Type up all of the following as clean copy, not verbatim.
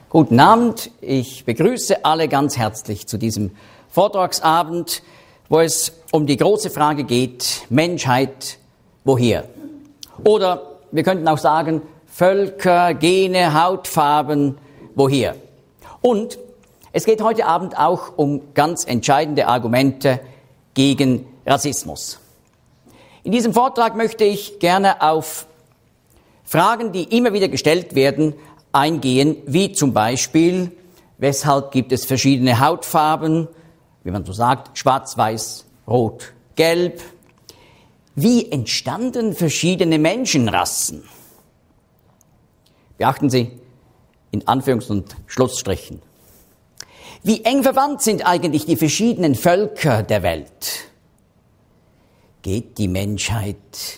Guten Abend, ich begrüße alle ganz herzlich zu diesem Vortragsabend, wo es um die große Frage geht, Menschheit, woher? Oder wir könnten auch sagen, Völker, Gene, Hautfarben, woher? Und es geht heute Abend auch um ganz entscheidende Argumente gegen Rassismus. In diesem Vortrag möchte ich gerne auf Fragen, die immer wieder gestellt werden, eingehen, wie zum Beispiel, weshalb gibt es verschiedene Hautfarben, wie man so sagt, schwarz, weiß, rot, gelb. Wie entstanden verschiedene Menschenrassen? Beachten Sie, in Anführungs- und Schlussstrichen. Wie eng verwandt sind eigentlich die verschiedenen Völker der Welt? Geht die Menschheit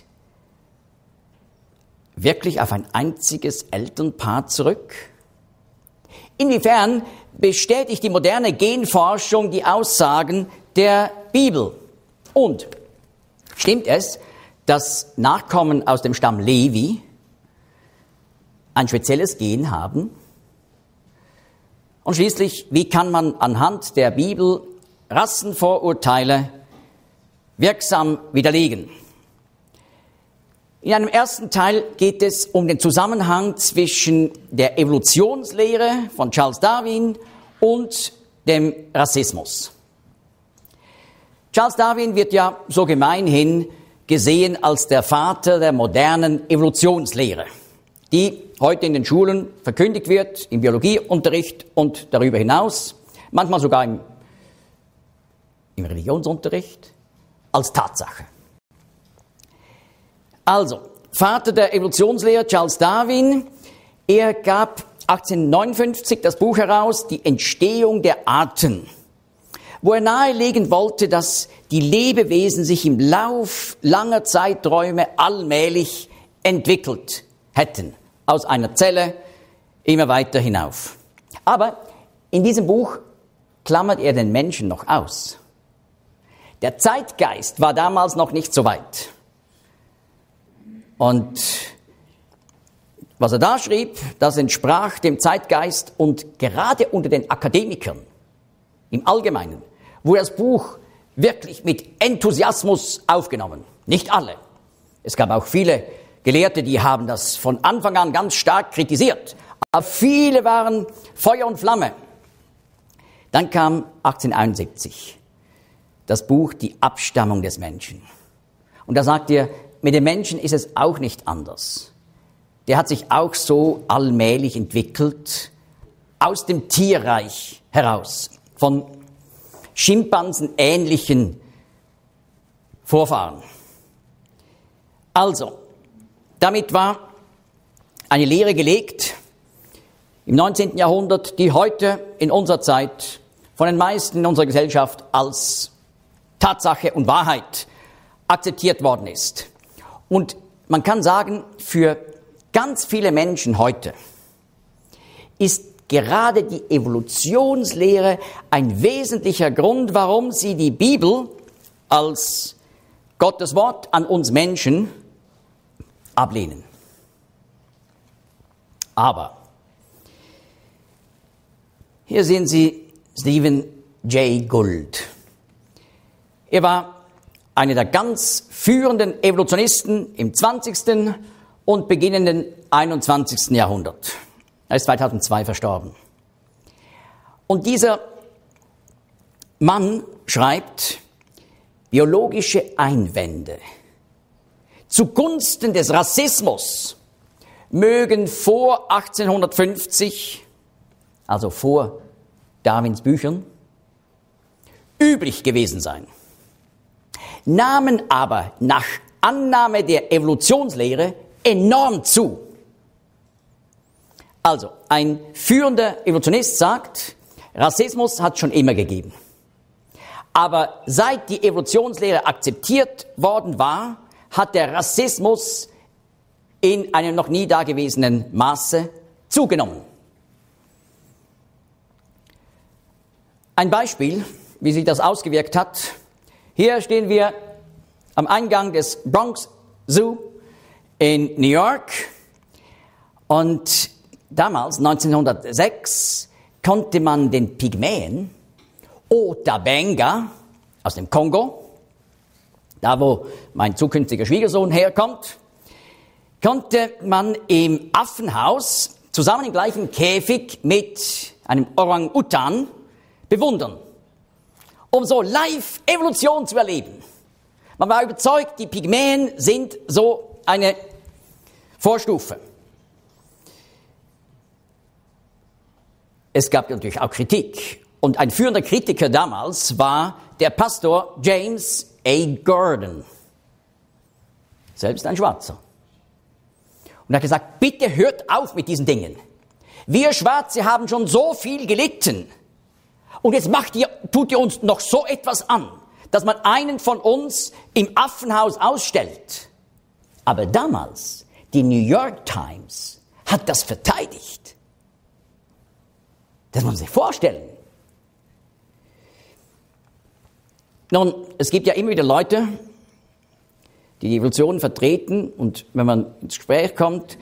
wirklich auf ein einziges Elternpaar zurück? Inwiefern bestätigt die moderne Genforschung die Aussagen der Bibel? Und stimmt es, dass Nachkommen aus dem Stamm Levi ein spezielles Gen haben? Und schließlich, wie kann man anhand der Bibel Rassenvorurteile wirksam widerlegen? In einem ersten Teil geht es um den Zusammenhang zwischen der Evolutionslehre von Charles Darwin und dem Rassismus. Charles Darwin wird ja so gemeinhin gesehen als der Vater der modernen Evolutionslehre, die heute in den Schulen verkündigt wird, im Biologieunterricht und darüber hinaus, manchmal sogar im Religionsunterricht, als Tatsache. Also, Vater der Evolutionslehre Charles Darwin, er gab 1859 das Buch heraus, Die Entstehung der Arten, wo er nahelegen wollte, dass die Lebewesen sich im Lauf langer Zeiträume allmählich entwickelt hätten, aus einer Zelle immer weiter hinauf. Aber in diesem Buch klammert er den Menschen noch aus. Der Zeitgeist war damals noch nicht so weit. Und was er da schrieb, das entsprach dem Zeitgeist, und gerade unter den Akademikern im Allgemeinen wurde das Buch wirklich mit Enthusiasmus aufgenommen. Nicht alle. Es gab auch viele Gelehrte, die haben das von Anfang an ganz stark kritisiert. Aber viele waren Feuer und Flamme. Dann kam 1871 das Buch Die Abstammung des Menschen. Und da sagt er, mit dem Menschen ist es auch nicht anders. Der hat sich auch so allmählich entwickelt, aus dem Tierreich heraus, von Schimpansen-ähnlichen Vorfahren. Also, damit war eine Lehre gelegt im 19. Jahrhundert, die heute in unserer Zeit von den meisten in unserer Gesellschaft als Tatsache und Wahrheit akzeptiert worden ist. Und man kann sagen, für ganz viele Menschen heute ist gerade die Evolutionslehre ein wesentlicher Grund, warum sie die Bibel als Gottes Wort an uns Menschen ablehnen. Aber hier sehen Sie Stephen Jay Gould. Er war einer der ganz führenden Evolutionisten im 20. und beginnenden 21. Jahrhundert. Er ist 2002 verstorben. Und dieser Mann schreibt, biologische Einwände zugunsten des Rassismus mögen vor 1850, also vor Darwins Büchern, üblich gewesen sein, nahmen aber nach Annahme der Evolutionslehre enorm zu. Also, ein führender Evolutionist sagt, Rassismus hat es schon immer gegeben. Aber seit die Evolutionslehre akzeptiert worden war, hat der Rassismus in einem noch nie dagewesenen Maße zugenommen. Ein Beispiel, wie sich das ausgewirkt hat. Hier stehen wir am Eingang des Bronx Zoo in New York und damals, 1906, konnte man den Pygmäen Otabenga aus dem Kongo, da wo mein zukünftiger Schwiegersohn herkommt, konnte man im Affenhaus zusammen im gleichen Käfig mit einem Orang-Utan bewundern, um so live Evolution zu erleben. Man war überzeugt, die Pygmäen sind so eine Vorstufe. Es gab natürlich auch Kritik. Und ein führender Kritiker damals war der Pastor James A. Gordon, selbst ein Schwarzer. Und er hat gesagt, bitte hört auf mit diesen Dingen. Wir Schwarze haben schon so viel gelitten. Und jetzt tut ihr uns noch so etwas an, dass man einen von uns im Affenhaus ausstellt. Aber damals, die New York Times hat das verteidigt. Das muss man sich vorstellen. Nun, es gibt ja immer wieder Leute, die die Evolution vertreten, und wenn man ins Gespräch kommt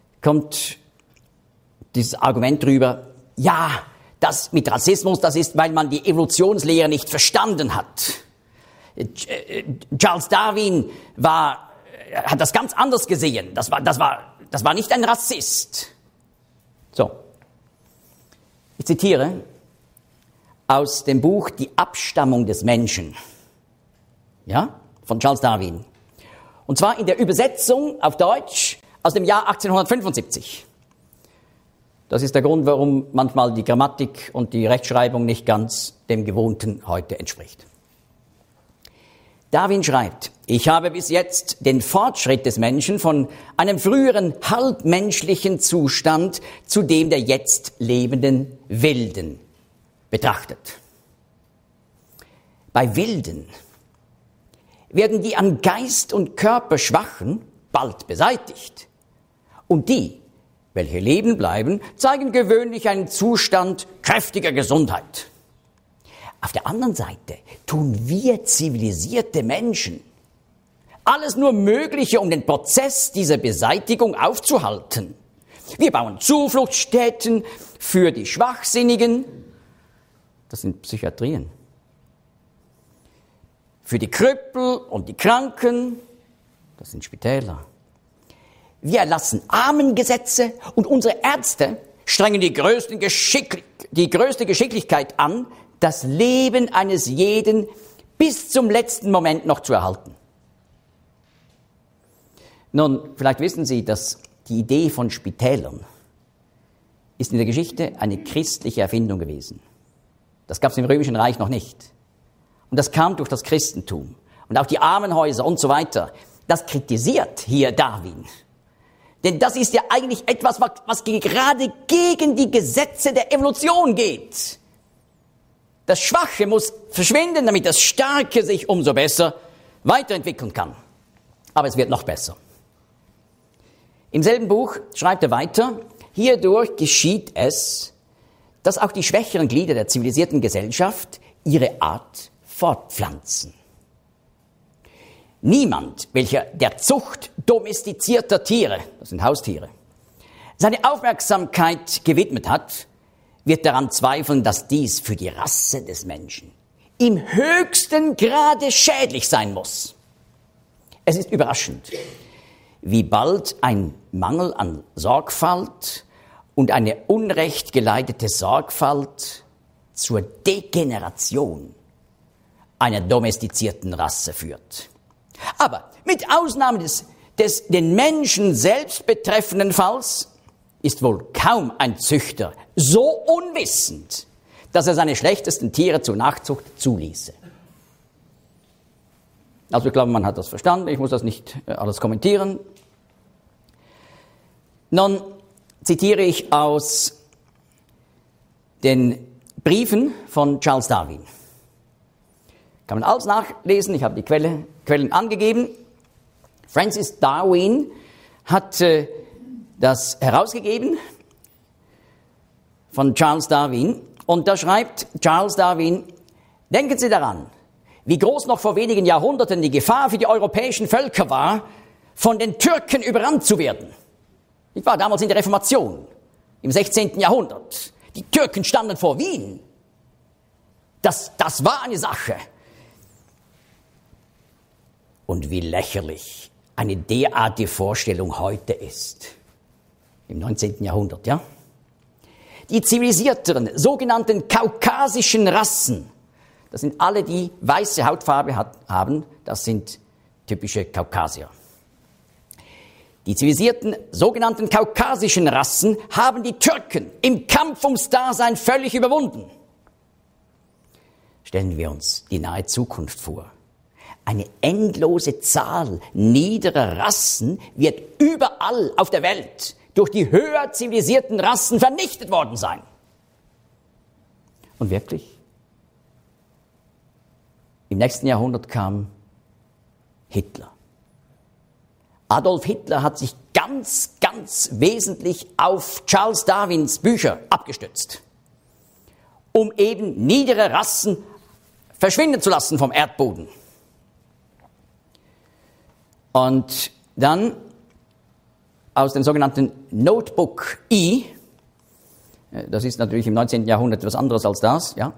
dieses Argument drüber, ja, das mit Rassismus, das ist, weil man die Evolutionslehre nicht verstanden hat. Charles Darwin hat das ganz anders gesehen. Das war nicht ein Rassist. So. Ich zitiere aus dem Buch Die Abstammung des Menschen, ja, von Charles Darwin. Und zwar in der Übersetzung auf Deutsch aus dem Jahr 1875. Das ist der Grund, warum manchmal die Grammatik und die Rechtschreibung nicht ganz dem Gewohnten heute entspricht. Darwin schreibt, ich habe bis jetzt den Fortschritt des Menschen von einem früheren halbmenschlichen Zustand zu dem der jetzt lebenden Wilden betrachtet. Bei Wilden werden die an Geist und Körper Schwachen bald beseitigt. Und die, welche leben bleiben, zeigen gewöhnlich einen Zustand kräftiger Gesundheit. Auf der anderen Seite tun wir zivilisierte Menschen alles nur Mögliche, um den Prozess dieser Beseitigung aufzuhalten. Wir bauen Zufluchtsstätten für die Schwachsinnigen, das sind Psychiatrien, für die Krüppel und die Kranken, das sind Spitäler. Wir erlassen Armengesetze und unsere Ärzte strengen die größte Geschicklichkeit an, das Leben eines jeden bis zum letzten Moment noch zu erhalten. Nun, vielleicht wissen Sie, dass die Idee von Spitälern ist in der Geschichte eine christliche Erfindung gewesen. Das gab es im Römischen Reich noch nicht. Und das kam durch das Christentum. Und auch die Armenhäuser und so weiter. Das kritisiert hier Darwin. Denn das ist ja eigentlich etwas, was gerade gegen die Gesetze der Evolution geht. Das Schwache muss verschwinden, damit das Starke sich umso besser weiterentwickeln kann. Aber es wird noch besser. Im selben Buch schreibt er weiter, hierdurch geschieht es, dass auch die schwächeren Glieder der zivilisierten Gesellschaft ihre Art fortpflanzen. Niemand, welcher der Zucht domestizierter Tiere, das sind Haustiere, seine Aufmerksamkeit gewidmet hat, wird daran zweifeln, dass dies für die Rasse des Menschen im höchsten Grade schädlich sein muss. Es ist überraschend, wie bald ein Mangel an Sorgfalt und eine unrecht geleitete Sorgfalt zur Degeneration einer domestizierten Rasse führt. Aber mit Ausnahme des den Menschen selbst betreffenden Falls ist wohl kaum ein Züchter so unwissend, dass er seine schlechtesten Tiere zur Nachzucht zuließe. Also ich glaube, man hat das verstanden. Ich muss das nicht alles kommentieren. Nun zitiere ich aus den Briefen von Charles Darwin. Kann man alles nachlesen. Ich habe die Quellen angegeben. Francis Darwin hat das herausgegeben von Charles Darwin. Und da schreibt Charles Darwin, denken Sie daran, wie groß noch vor wenigen Jahrhunderten die Gefahr für die europäischen Völker war, von den Türken überrannt zu werden. Ich war damals in der Reformation. im 16. Jahrhundert. Die Türken standen vor Wien. Das war eine Sache. Und wie lächerlich eine derartige Vorstellung heute ist. Im 19. Jahrhundert, ja? Die zivilisierteren, sogenannten kaukasischen Rassen, das sind alle, die weiße Hautfarbe haben, das sind typische Kaukasier. Die zivilisierten, sogenannten kaukasischen Rassen haben die Türken im Kampf ums Dasein völlig überwunden. Stellen wir uns die nahe Zukunft vor. Eine endlose Zahl niederer Rassen wird überall auf der Welt durch die höher zivilisierten Rassen vernichtet worden sein. Und wirklich? Im nächsten Jahrhundert kam Hitler. Adolf Hitler hat sich ganz wesentlich auf Charles Darwins Bücher abgestützt, um eben niedere Rassen verschwinden zu lassen vom Erdboden. Und dann aus dem sogenannten Notebook E, das ist natürlich im 19. Jahrhundert etwas anderes als das, ja.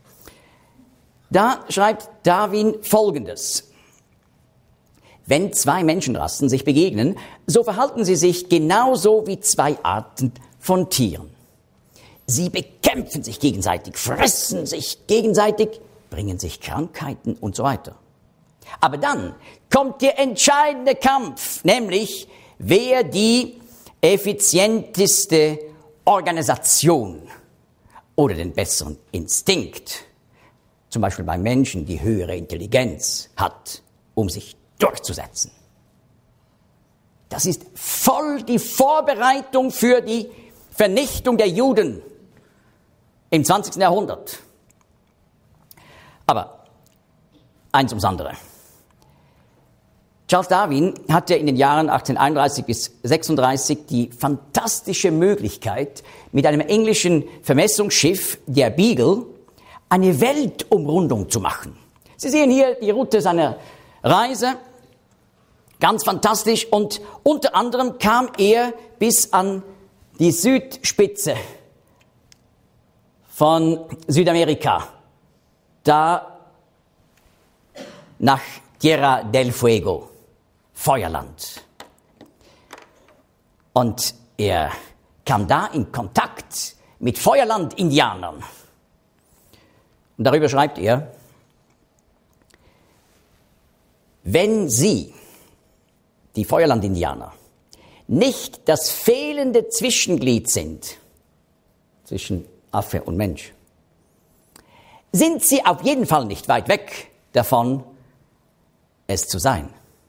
Da schreibt Darwin Folgendes: Wenn zwei Menschenrassen sich begegnen, so verhalten sie sich genauso wie zwei Arten von Tieren. Sie bekämpfen sich gegenseitig, fressen sich gegenseitig, bringen sich Krankheiten und so weiter. Aber dann kommt der entscheidende Kampf, nämlich wer die effizienteste Organisation oder den besseren Instinkt, zum Beispiel beim Menschen die höhere Intelligenz hat, um sich durchzusetzen. Das ist voll die Vorbereitung für die Vernichtung der Juden im 20. Jahrhundert. Aber eins ums andere. Charles Darwin hatte in den Jahren 1831 bis 1836 die fantastische Möglichkeit, mit einem englischen Vermessungsschiff, der Beagle, eine Weltumrundung zu machen. Sie sehen hier die Route seiner Reise, ganz fantastisch, und unter anderem kam er bis an die Südspitze von Südamerika, da nach Tierra del Fuego, Feuerland. Und er kam da in Kontakt mit Feuerland-Indianern. Und darüber schreibt er: Wenn Sie, die Feuerland-Indianer, nicht das fehlende Zwischenglied sind zwischen Affe und Mensch, sind Sie auf jeden Fall nicht weit weg davon, es zu sein.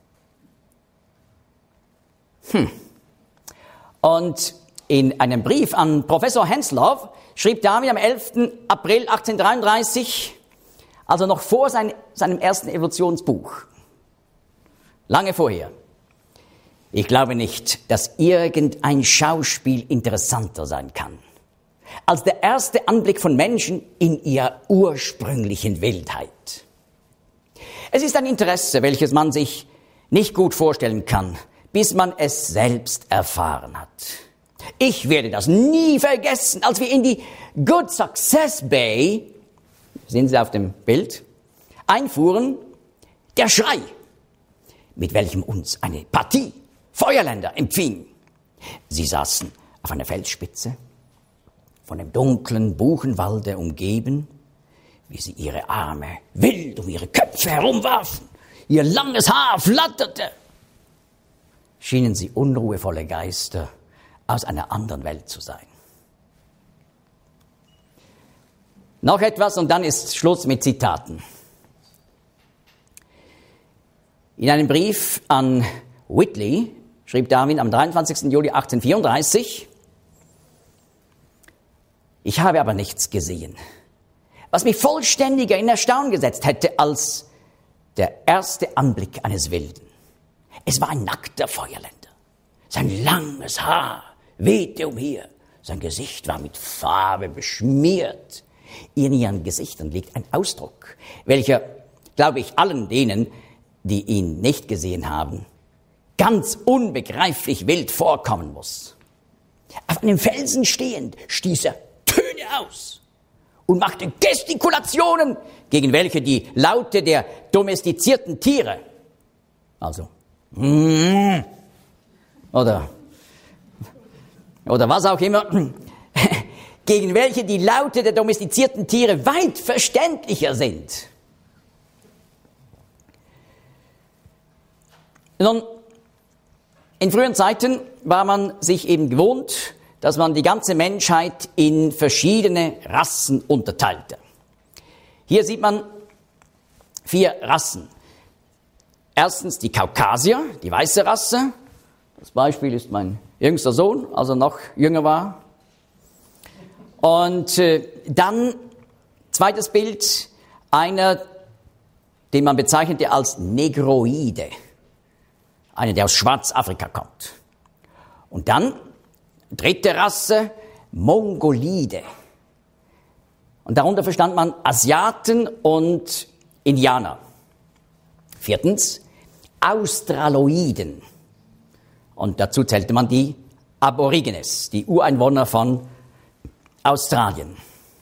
Und in einem Brief an Professor Henslow schrieb Darwin am 11. April 1833, also noch vor seinem ersten Evolutionsbuch, lange vorher: Ich glaube nicht, dass irgendein Schauspiel interessanter sein kann als der erste Anblick von Menschen in ihrer ursprünglichen Wildheit. Es ist ein Interesse, welches man sich nicht gut vorstellen kann, bis man es selbst erfahren hat. Ich werde das nie vergessen, als wir in die Good Success Bay, sehen Sie auf dem Bild, einfuhren, der Schrei, mit welchem uns eine Partie Feuerländer empfing. Sie saßen auf einer Felsspitze, von dem dunklen Buchenwalde umgeben, wie sie ihre Arme wild um ihre Köpfe herumwarfen, ihr langes Haar flatterte, schienen sie unruhevolle Geister aus einer anderen Welt zu sein. Noch etwas und dann ist Schluss mit Zitaten. In einem Brief an Whitley schrieb Darwin am 23. Juli 1834: Ich habe aber nichts gesehen, was mich vollständiger in Erstaunen gesetzt hätte als der erste Anblick eines Wilden. Es war ein nackter Feuerländer. Sein langes Haar wehte umher. Sein Gesicht war mit Farbe beschmiert. In ihren Gesichtern liegt ein Ausdruck, welcher, glaube ich, allen denen, die ihn nicht gesehen haben, ganz unbegreiflich wild vorkommen muss. Auf einem Felsen stehend stieß er Töne aus und machte Gestikulationen, gegen welche die Laute der domestizierten Tiere, also oder was auch immer, gegen welche die Laute der domestizierten Tiere weit verständlicher sind. Nun, in früheren Zeiten war man sich eben gewohnt, dass man die ganze Menschheit in verschiedene Rassen unterteilte. Hier sieht man 4 Rassen. Erstens die Kaukasier, die weiße Rasse. Das Beispiel ist mein jüngster Sohn, als er noch jünger war. Und dann, zweites Bild, einer, den man bezeichnete als Negroide. Einer, der aus Schwarzafrika kommt. Und dann, dritte Rasse, Mongolide. Und darunter verstand man Asiaten und Indianer. Viertens, Australoiden. Und dazu zählte man die Aborigines, die Ureinwohner von Australien.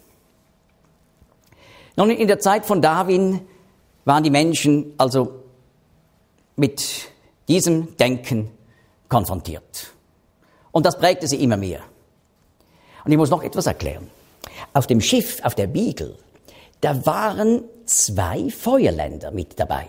Nun, in der Zeit von Darwin waren die Menschen also mit diesem Denken konfrontiert. Und das prägte sie immer mehr. Und ich muss noch etwas erklären. Auf dem Schiff, auf der Beagle, da waren 2 Feuerländer mit dabei,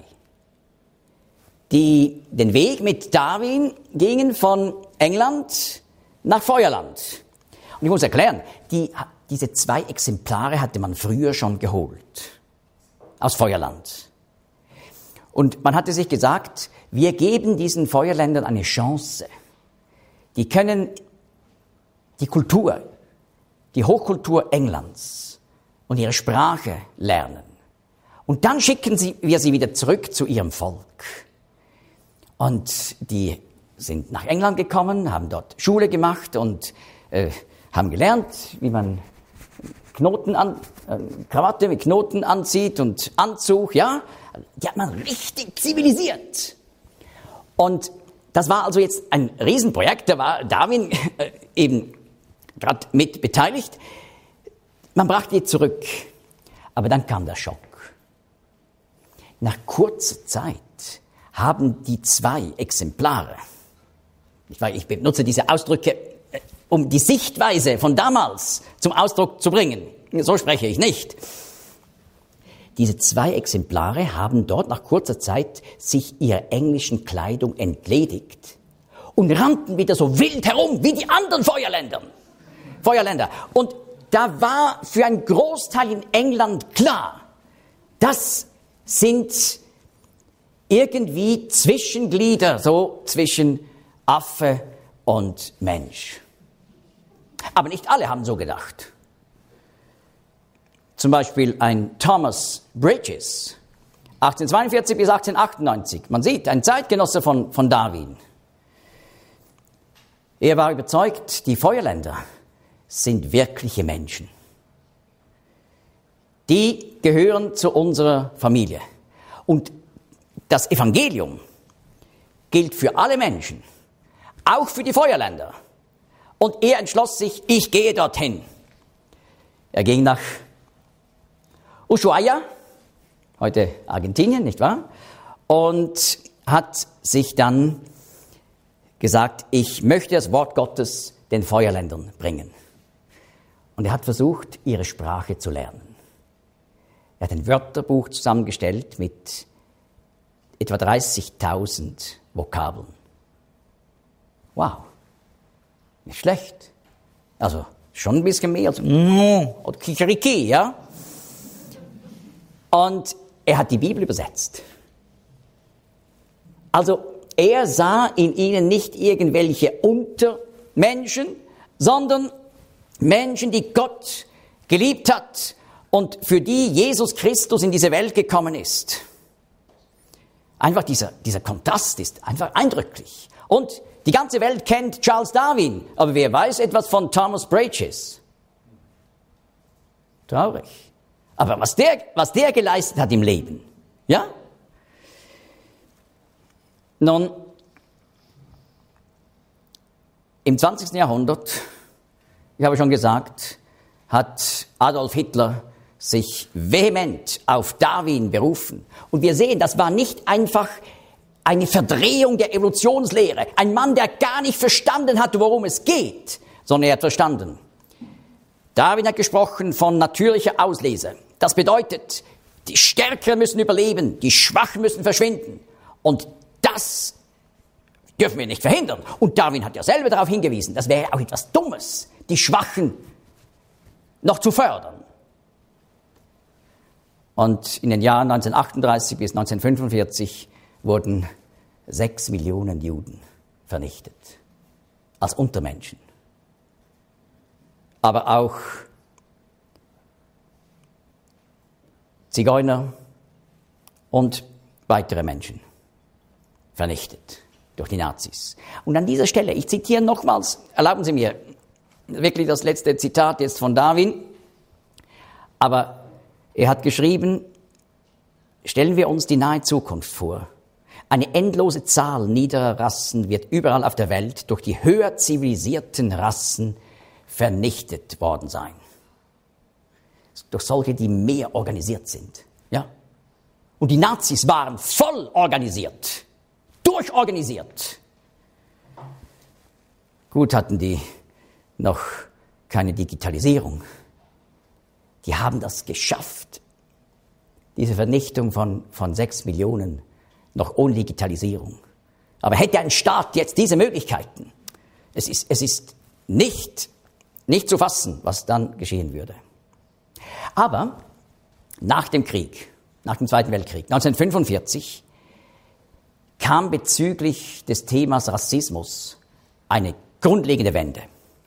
die den Weg mit Darwin gingen von England nach Feuerland. Und ich muss erklären, diese 2 Exemplare hatte man früher schon geholt, aus Feuerland. Und man hatte sich gesagt, wir geben diesen Feuerländern eine Chance. Die können die Kultur, die Hochkultur Englands und ihre Sprache lernen. Und dann schicken wir sie wieder zurück zu ihrem Volk. Und die sind nach England gekommen, haben dort Schule gemacht und haben gelernt, wie man Krawatte mit Knoten anzieht und Anzug, ja. Die hat man richtig zivilisiert. Und das war also jetzt ein Riesenprojekt, da war Darwin eben gerade mit beteiligt. Man brachte die zurück, aber dann kam der Schock. Nach kurzer Zeit haben die 2 Exemplare, ich benutze diese Ausdrücke, um die Sichtweise von damals zum Ausdruck zu bringen. So spreche ich nicht. Diese 2 Exemplare haben dort nach kurzer Zeit sich ihrer englischen Kleidung entledigt und rannten wieder so wild herum wie die anderen Feuerländer. Und da war für einen Großteil in England klar, das sind irgendwie Zwischenglieder, so zwischen Affe und Mensch. Aber nicht alle haben so gedacht. Zum Beispiel ein Thomas Bridges, 1842 bis 1898. Man sieht, ein Zeitgenosse von Darwin. Er war überzeugt, die Feuerländer sind wirkliche Menschen. Die gehören zu unserer Familie. Und das Evangelium gilt für alle Menschen, auch für die Feuerländer. Und er entschloss sich, ich gehe dorthin. Er ging nach Ushuaia, heute Argentinien, nicht wahr? Und hat sich dann gesagt, ich möchte das Wort Gottes den Feuerländern bringen. Und er hat versucht, ihre Sprache zu lernen. Er hat ein Wörterbuch zusammengestellt mit etwa 30.000 Vokabeln. Wow, nicht schlecht. Also schon ein bisschen mehr als oder Kikeriki, ja? Und er hat die Bibel übersetzt. Also er sah in ihnen nicht irgendwelche Untermenschen, sondern Menschen, die Gott geliebt hat und für die Jesus Christus in diese Welt gekommen ist. Einfach dieser Kontrast ist einfach eindrücklich. Und die ganze Welt kennt Charles Darwin, aber wer weiß etwas von Thomas Bridges? Traurig. Aber was der geleistet hat im Leben, ja? Nun, Im 20. Jahrhundert, ich habe schon gesagt, hat Adolf Hitler sich vehement auf Darwin berufen. Und wir sehen, das war nicht einfach eine Verdrehung der Evolutionslehre. Ein Mann, der gar nicht verstanden hat, worum es geht, sondern er hat verstanden. Darwin hat gesprochen von natürlicher Auslese. Das bedeutet, die Stärkeren müssen überleben, die Schwachen müssen verschwinden. Und das dürfen wir nicht verhindern. Und Darwin hat ja selber darauf hingewiesen, das wäre auch etwas Dummes, die Schwachen noch zu fördern. Und in den Jahren 1938 bis 1945 wurden 6 Millionen Juden vernichtet, als Untermenschen. Aber auch Zigeuner und weitere Menschen vernichtet durch die Nazis. Und an dieser Stelle, ich zitiere nochmals, erlauben Sie mir wirklich das letzte Zitat jetzt von Darwin, aber er hat geschrieben, stellen wir uns die nahe Zukunft vor. Eine endlose Zahl niederer Rassen wird überall auf der Welt durch die höher zivilisierten Rassen vernichtet worden sein. Durch solche, die mehr organisiert sind. Ja? Und die Nazis waren voll organisiert, durchorganisiert. Gut hatten die noch keine Digitalisierung. Die haben das geschafft, diese Vernichtung von 6 Millionen, noch ohne Digitalisierung. Aber hätte ein Staat jetzt diese Möglichkeiten, es ist nicht zu fassen, was dann geschehen würde. Aber nach dem Krieg, nach dem Zweiten Weltkrieg, 1945, kam bezüglich des Themas Rassismus eine grundlegende Wende.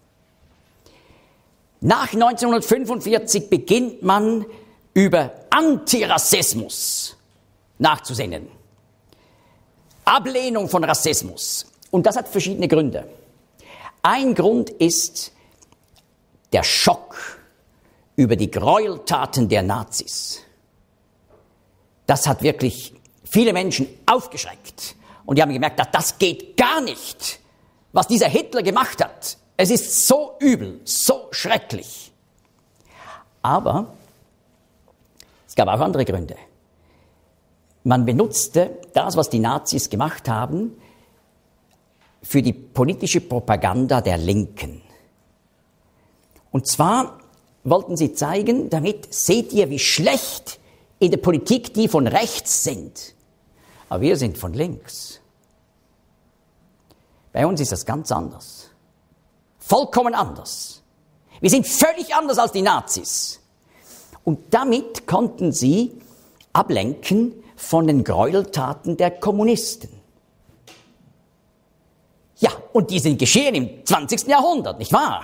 Nach 1945 beginnt man über Antirassismus nachzusinnen. Ablehnung von Rassismus. Und das hat verschiedene Gründe. Ein Grund ist der Schock über die Gräueltaten der Nazis. Das hat wirklich viele Menschen aufgeschreckt. Und die haben gemerkt, das geht gar nicht, was dieser Hitler gemacht hat. Es ist so übel, so schrecklich. Aber es gab auch andere Gründe. Man benutzte das, was die Nazis gemacht haben, für die politische Propaganda der Linken. Und zwar wollten sie zeigen, damit seht ihr, wie schlecht in der Politik die von rechts sind. Aber wir sind von links. Bei uns ist das ganz anders. Vollkommen anders. Wir sind völlig anders als die Nazis. Und damit konnten sie ablenken von den Gräueltaten der Kommunisten. Ja, und die sind geschehen im 20. Jahrhundert, nicht wahr?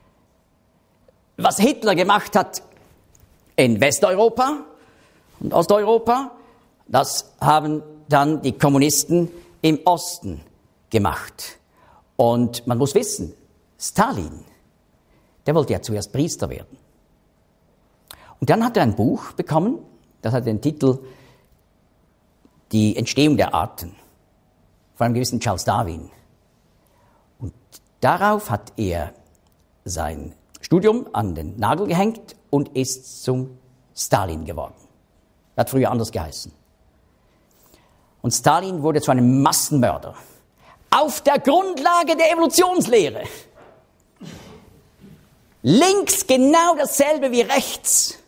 Was Hitler gemacht hat in Westeuropa und Osteuropa, das haben dann die Kommunisten im Osten gemacht. Und man muss wissen, Stalin, der wollte ja zuerst Priester werden. Und dann hat er ein Buch bekommen, das hat den Titel Die Entstehung der Arten, von einem gewissen Charles Darwin. Und darauf hat er sein Studium an den Nagel gehängt und ist zum Stalin geworden. Er hat früher anders geheißen. Und Stalin wurde zu einem Massenmörder. Auf der Grundlage der Evolutionslehre. Links genau dasselbe wie rechts.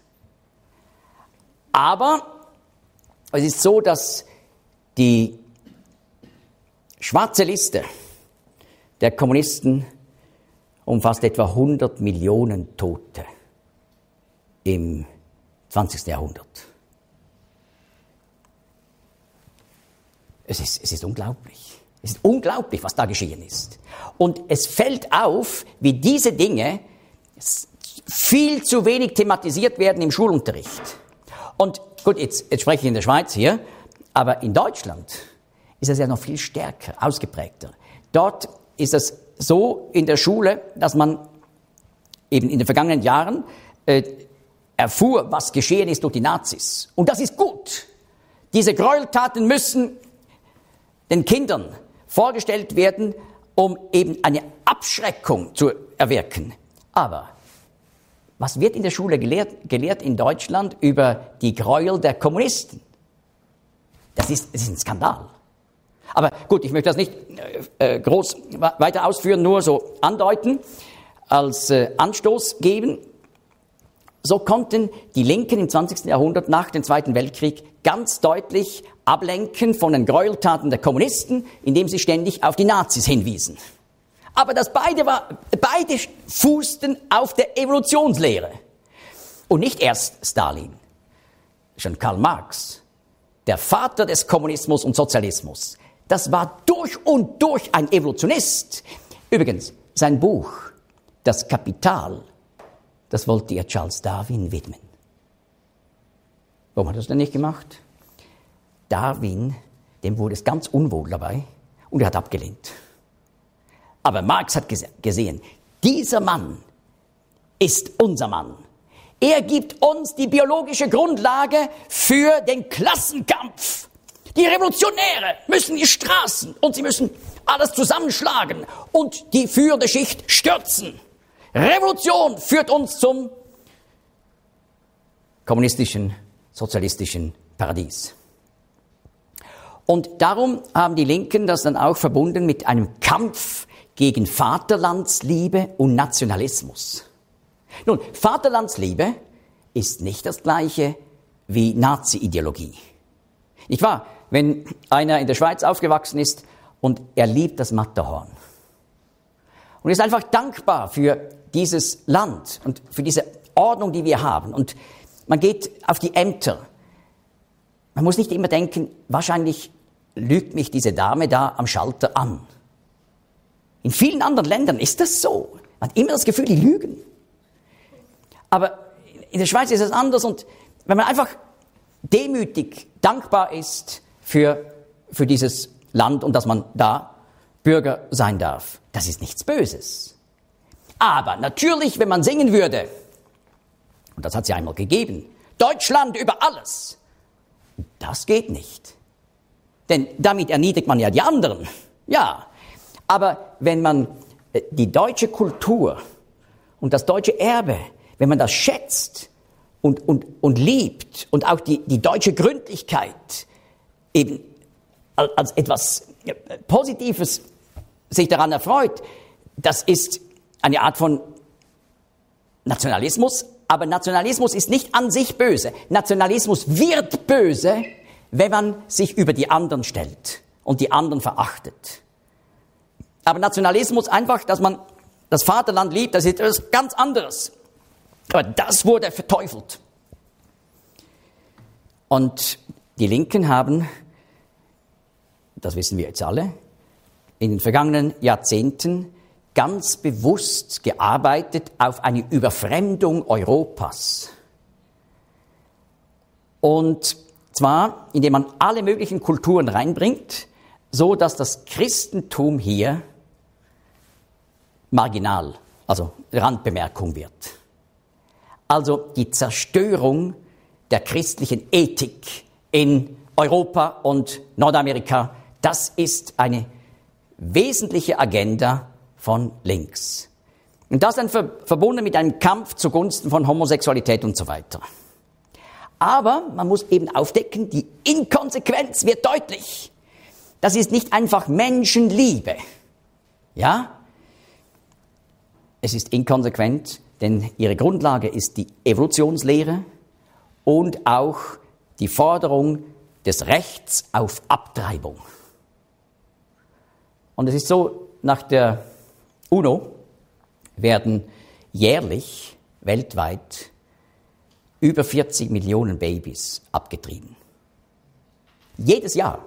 Aber es ist so, dass die schwarze Liste der Kommunisten umfasst etwa 100 Millionen Tote im 20. Jahrhundert. Es ist unglaublich. Es ist unglaublich, was da geschehen ist. Und es fällt auf, wie diese Dinge viel zu wenig thematisiert werden im Schulunterricht. Und gut, jetzt spreche ich in der Schweiz hier, aber in Deutschland ist das ja noch viel stärker, ausgeprägter. Dort ist es so in der Schule, dass man eben in den vergangenen Jahren erfuhr, was geschehen ist durch die Nazis. Und das ist gut. Diese Gräueltaten müssen den Kindern vorgestellt werden, um eben eine Abschreckung zu erwirken. Aber was wird in der Schule gelehrt in Deutschland über die Gräuel der Kommunisten? Das ist ein Skandal. Aber gut, ich möchte das nicht groß weiter ausführen, nur so andeuten, als Anstoß geben. So konnten die Linken im 20. Jahrhundert nach dem Zweiten Weltkrieg ganz deutlich ablenken von den Gräueltaten der Kommunisten, indem sie ständig auf die Nazis hinwiesen. Aber beide fußten auf der Evolutionslehre. Und nicht erst Stalin, schon Karl Marx, der Vater des Kommunismus und Sozialismus. Das war durch und durch ein Evolutionist. Übrigens, sein Buch, Das Kapital, das wollte er Charles Darwin widmen. Warum hat er das denn nicht gemacht? Darwin, dem wurde es ganz unwohl dabei und er hat abgelehnt. Aber Marx hat gesehen, dieser Mann ist unser Mann. Er gibt uns die biologische Grundlage für den Klassenkampf. Die Revolutionäre müssen die Straßen und sie müssen alles zusammenschlagen und die führende Schicht stürzen. Revolution führt uns zum kommunistischen, sozialistischen Paradies. Und darum haben die Linken das dann auch verbunden mit einem Kampf gegen Vaterlandsliebe und Nationalismus. Nun, Vaterlandsliebe ist nicht das Gleiche wie Nazi-Ideologie. Nicht wahr? Wenn einer in der Schweiz aufgewachsen ist und er liebt das Matterhorn und ist einfach dankbar für dieses Land und für diese Ordnung, die wir haben, und man geht auf die Ämter, man muss nicht immer denken, wahrscheinlich lügt mich diese Dame da am Schalter an. In vielen anderen Ländern ist das so. Man hat immer das Gefühl, die lügen. Aber in der Schweiz ist es anders, und wenn man einfach demütig dankbar ist für dieses Land und dass man da Bürger sein darf, das ist nichts Böses. Aber natürlich, wenn man singen würde, und das hat es ja einmal gegeben, Deutschland über alles, das geht nicht. Denn damit erniedrigt man ja die anderen. Ja, aber wenn man die deutsche Kultur und das deutsche Erbe, wenn man das schätzt und liebt und auch die deutsche Gründlichkeit eben als etwas Positives sich daran erfreut, das ist eine Art von Nationalismus. Aber Nationalismus ist nicht an sich böse. Nationalismus wird böse, wenn man sich über die anderen stellt und die anderen verachtet. Aber Nationalismus einfach, dass man das Vaterland liebt, das ist etwas ganz anderes. Aber das wurde verteufelt. Und die Linken haben, das wissen wir jetzt alle, in den vergangenen Jahrzehnten ganz bewusst gearbeitet auf eine Überfremdung Europas. Und zwar, indem man alle möglichen Kulturen reinbringt, so dass das Christentum hier marginal, also Randbemerkung wird. Also die Zerstörung der christlichen Ethik in Europa und Nordamerika, das ist eine wesentliche Agenda von links. Und das dann verbunden mit einem Kampf zugunsten von Homosexualität und so weiter. Aber man muss eben aufdecken, die Inkonsequenz wird deutlich. Das ist nicht einfach Menschenliebe. Ja? Es ist inkonsequent, denn ihre Grundlage ist die Evolutionslehre und auch die Forderung des Rechts auf Abtreibung. Und es ist so, nach der UNO werden jährlich weltweit über 40 Millionen Babys abgetrieben. Jedes Jahr.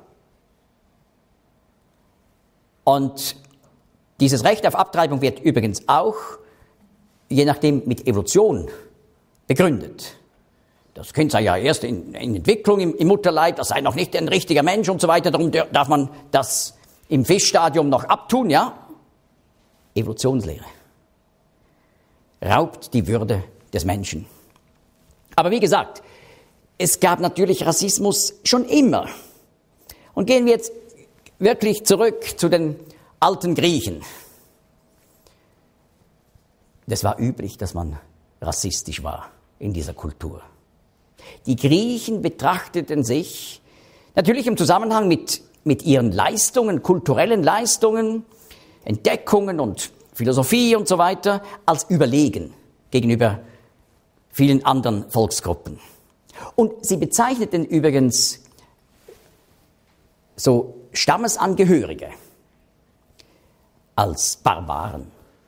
Und dieses Recht auf Abtreibung wird übrigens auch, je nachdem, mit Evolution begründet. Das Kind sei ja erst in Entwicklung im Mutterleib, das sei noch nicht ein richtiger Mensch und so weiter, darum darf man das im Fischstadium noch abtun, ja? Evolutionslehre. Raubt die Würde des Menschen. Aber wie gesagt, es gab natürlich Rassismus schon immer. Und gehen wir jetzt wirklich zurück zu den alten Griechen. das war üblich, dass man rassistisch war in dieser Kultur. Die Griechen betrachteten sich natürlich im Zusammenhang mit ihren Leistungen, kulturellen Leistungen, Entdeckungen und Philosophie und so weiter, als überlegen gegenüber vielen anderen Volksgruppen. Und sie bezeichneten übrigens so Stammesangehörige als Barbaren,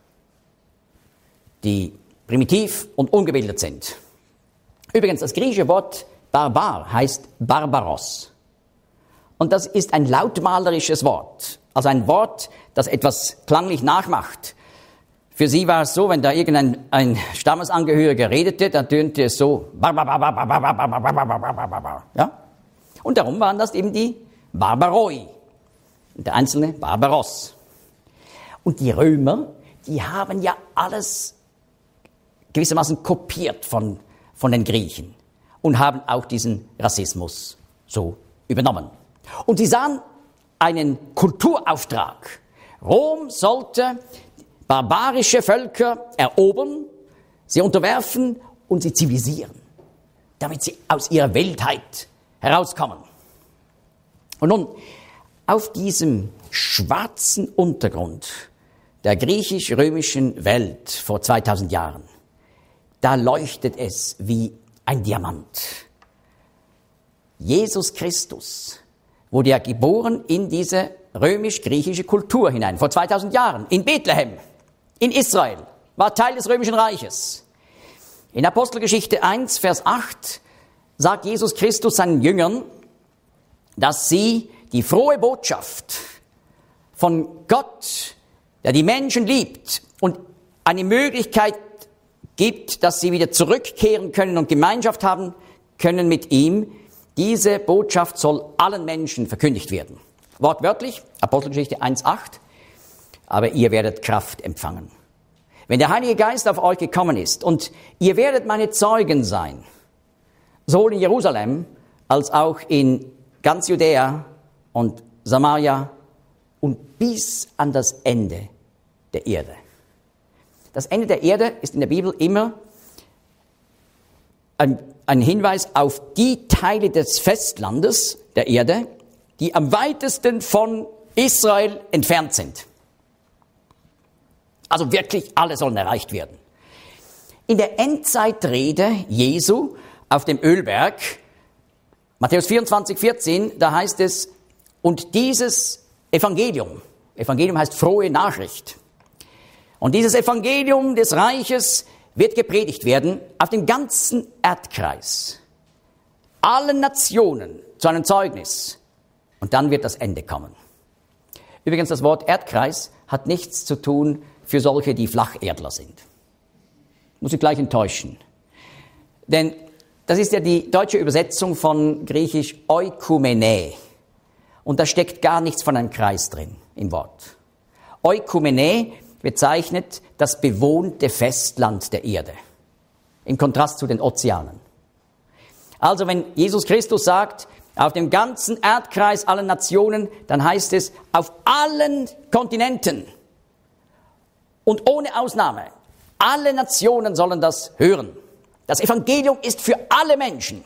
die primitiv und ungebildet sind. Übrigens, das griechische Wort Barbar heißt Barbaros. Und das ist ein lautmalerisches Wort, also ein Wort, das etwas klanglich nachmacht. Für sie war es so, wenn da ein Stammesangehöriger redete, dann tönte es so, ja? Und darum waren das eben die Barbaroi, der einzelne Barbaros. Und die Römer, die haben ja alles gewissermaßen kopiert von den Griechen und haben auch diesen Rassismus so übernommen. Und sie sahen einen Kulturauftrag. Rom sollte barbarische Völker erobern, sie unterwerfen und sie zivilisieren, damit sie aus ihrer Wildheit herauskommen. Und nun, auf diesem schwarzen Untergrund der griechisch-römischen Welt vor 2000 Jahren, da leuchtet es wie ein Diamant. Jesus Christus wurde ja geboren in diese römisch-griechische Kultur hinein, vor 2000 Jahren, in Bethlehem, in Israel, war Teil des Römischen Reiches. In Apostelgeschichte 1, Vers 8 sagt Jesus Christus seinen Jüngern, dass sie die frohe Botschaft von Gott, der die Menschen liebt und eine Möglichkeit gibt, dass sie wieder zurückkehren können und Gemeinschaft haben können mit ihm, diese Botschaft soll allen Menschen verkündigt werden. Wortwörtlich, Apostelgeschichte 1,8, aber ihr werdet Kraft empfangen. Wenn der Heilige Geist auf euch gekommen ist und ihr werdet meine Zeugen sein, sowohl in Jerusalem als auch in ganz Judäa und Samaria und bis an das Ende der Erde. Das Ende der Erde ist in der Bibel immer ein Hinweis auf die Teile des Festlandes der Erde, die am weitesten von Israel entfernt sind. Also wirklich alle sollen erreicht werden. In der Endzeitrede Jesu auf dem Ölberg, Matthäus 24, 14, da heißt es, und dieses Evangelium heißt frohe Nachricht, und dieses Evangelium des Reiches wird gepredigt werden auf dem ganzen Erdkreis, allen Nationen zu einem Zeugnis. Und dann wird das Ende kommen. Übrigens, das Wort Erdkreis hat nichts zu tun für solche, die Flacherdler sind. Muss ich gleich enttäuschen. Denn das ist ja die deutsche Übersetzung von griechisch Oikoumene. Und da steckt gar nichts von einem Kreis drin im Wort. Oikoumene bezeichnet das bewohnte Festland der Erde, im Kontrast zu den Ozeanen. Also wenn Jesus Christus sagt, auf dem ganzen Erdkreis allen Nationen, dann heißt es auf allen Kontinenten und ohne Ausnahme. Alle Nationen sollen das hören. Das Evangelium ist für alle Menschen.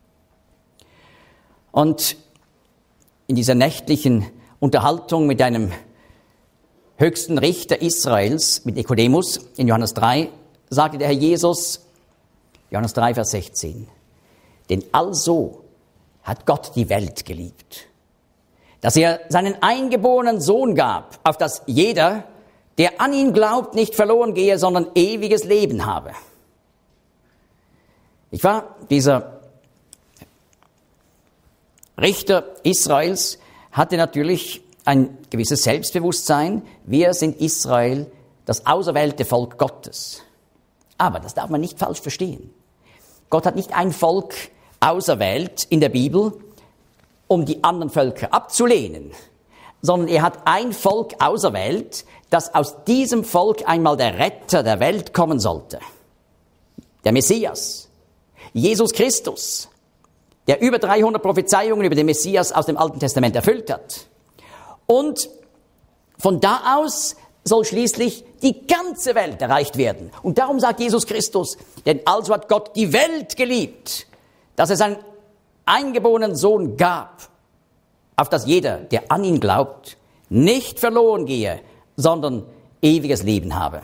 Und in dieser nächtlichen Unterhaltung mit einem höchsten Richter Israels, mit Nikodemus, in Johannes 3, sagte der Herr Jesus, Johannes 3, Vers 16, denn also hat Gott die Welt geliebt, dass er seinen eingeborenen Sohn gab, auf dass jeder, der an ihn glaubt, nicht verloren gehe, sondern ewiges Leben habe. Ich war dieser Richter Israels, hatte natürlich ein gewisses Selbstbewusstsein. Wir sind Israel, das auserwählte Volk Gottes. Aber das darf man nicht falsch verstehen. Gott hat nicht ein Volk auserwählt in der Bibel, um die anderen Völker abzulehnen, sondern er hat ein Volk auserwählt, dass aus diesem Volk einmal der Retter der Welt kommen sollte. Der Messias, Jesus Christus, der über 300 Prophezeiungen über den Messias aus dem Alten Testament erfüllt hat. Und von da aus soll schließlich die ganze Welt erreicht werden. Und darum sagt Jesus Christus, denn also hat Gott die Welt geliebt, dass es einen eingeborenen Sohn gab, auf dass jeder, der an ihn glaubt, nicht verloren gehe, sondern ewiges Leben habe.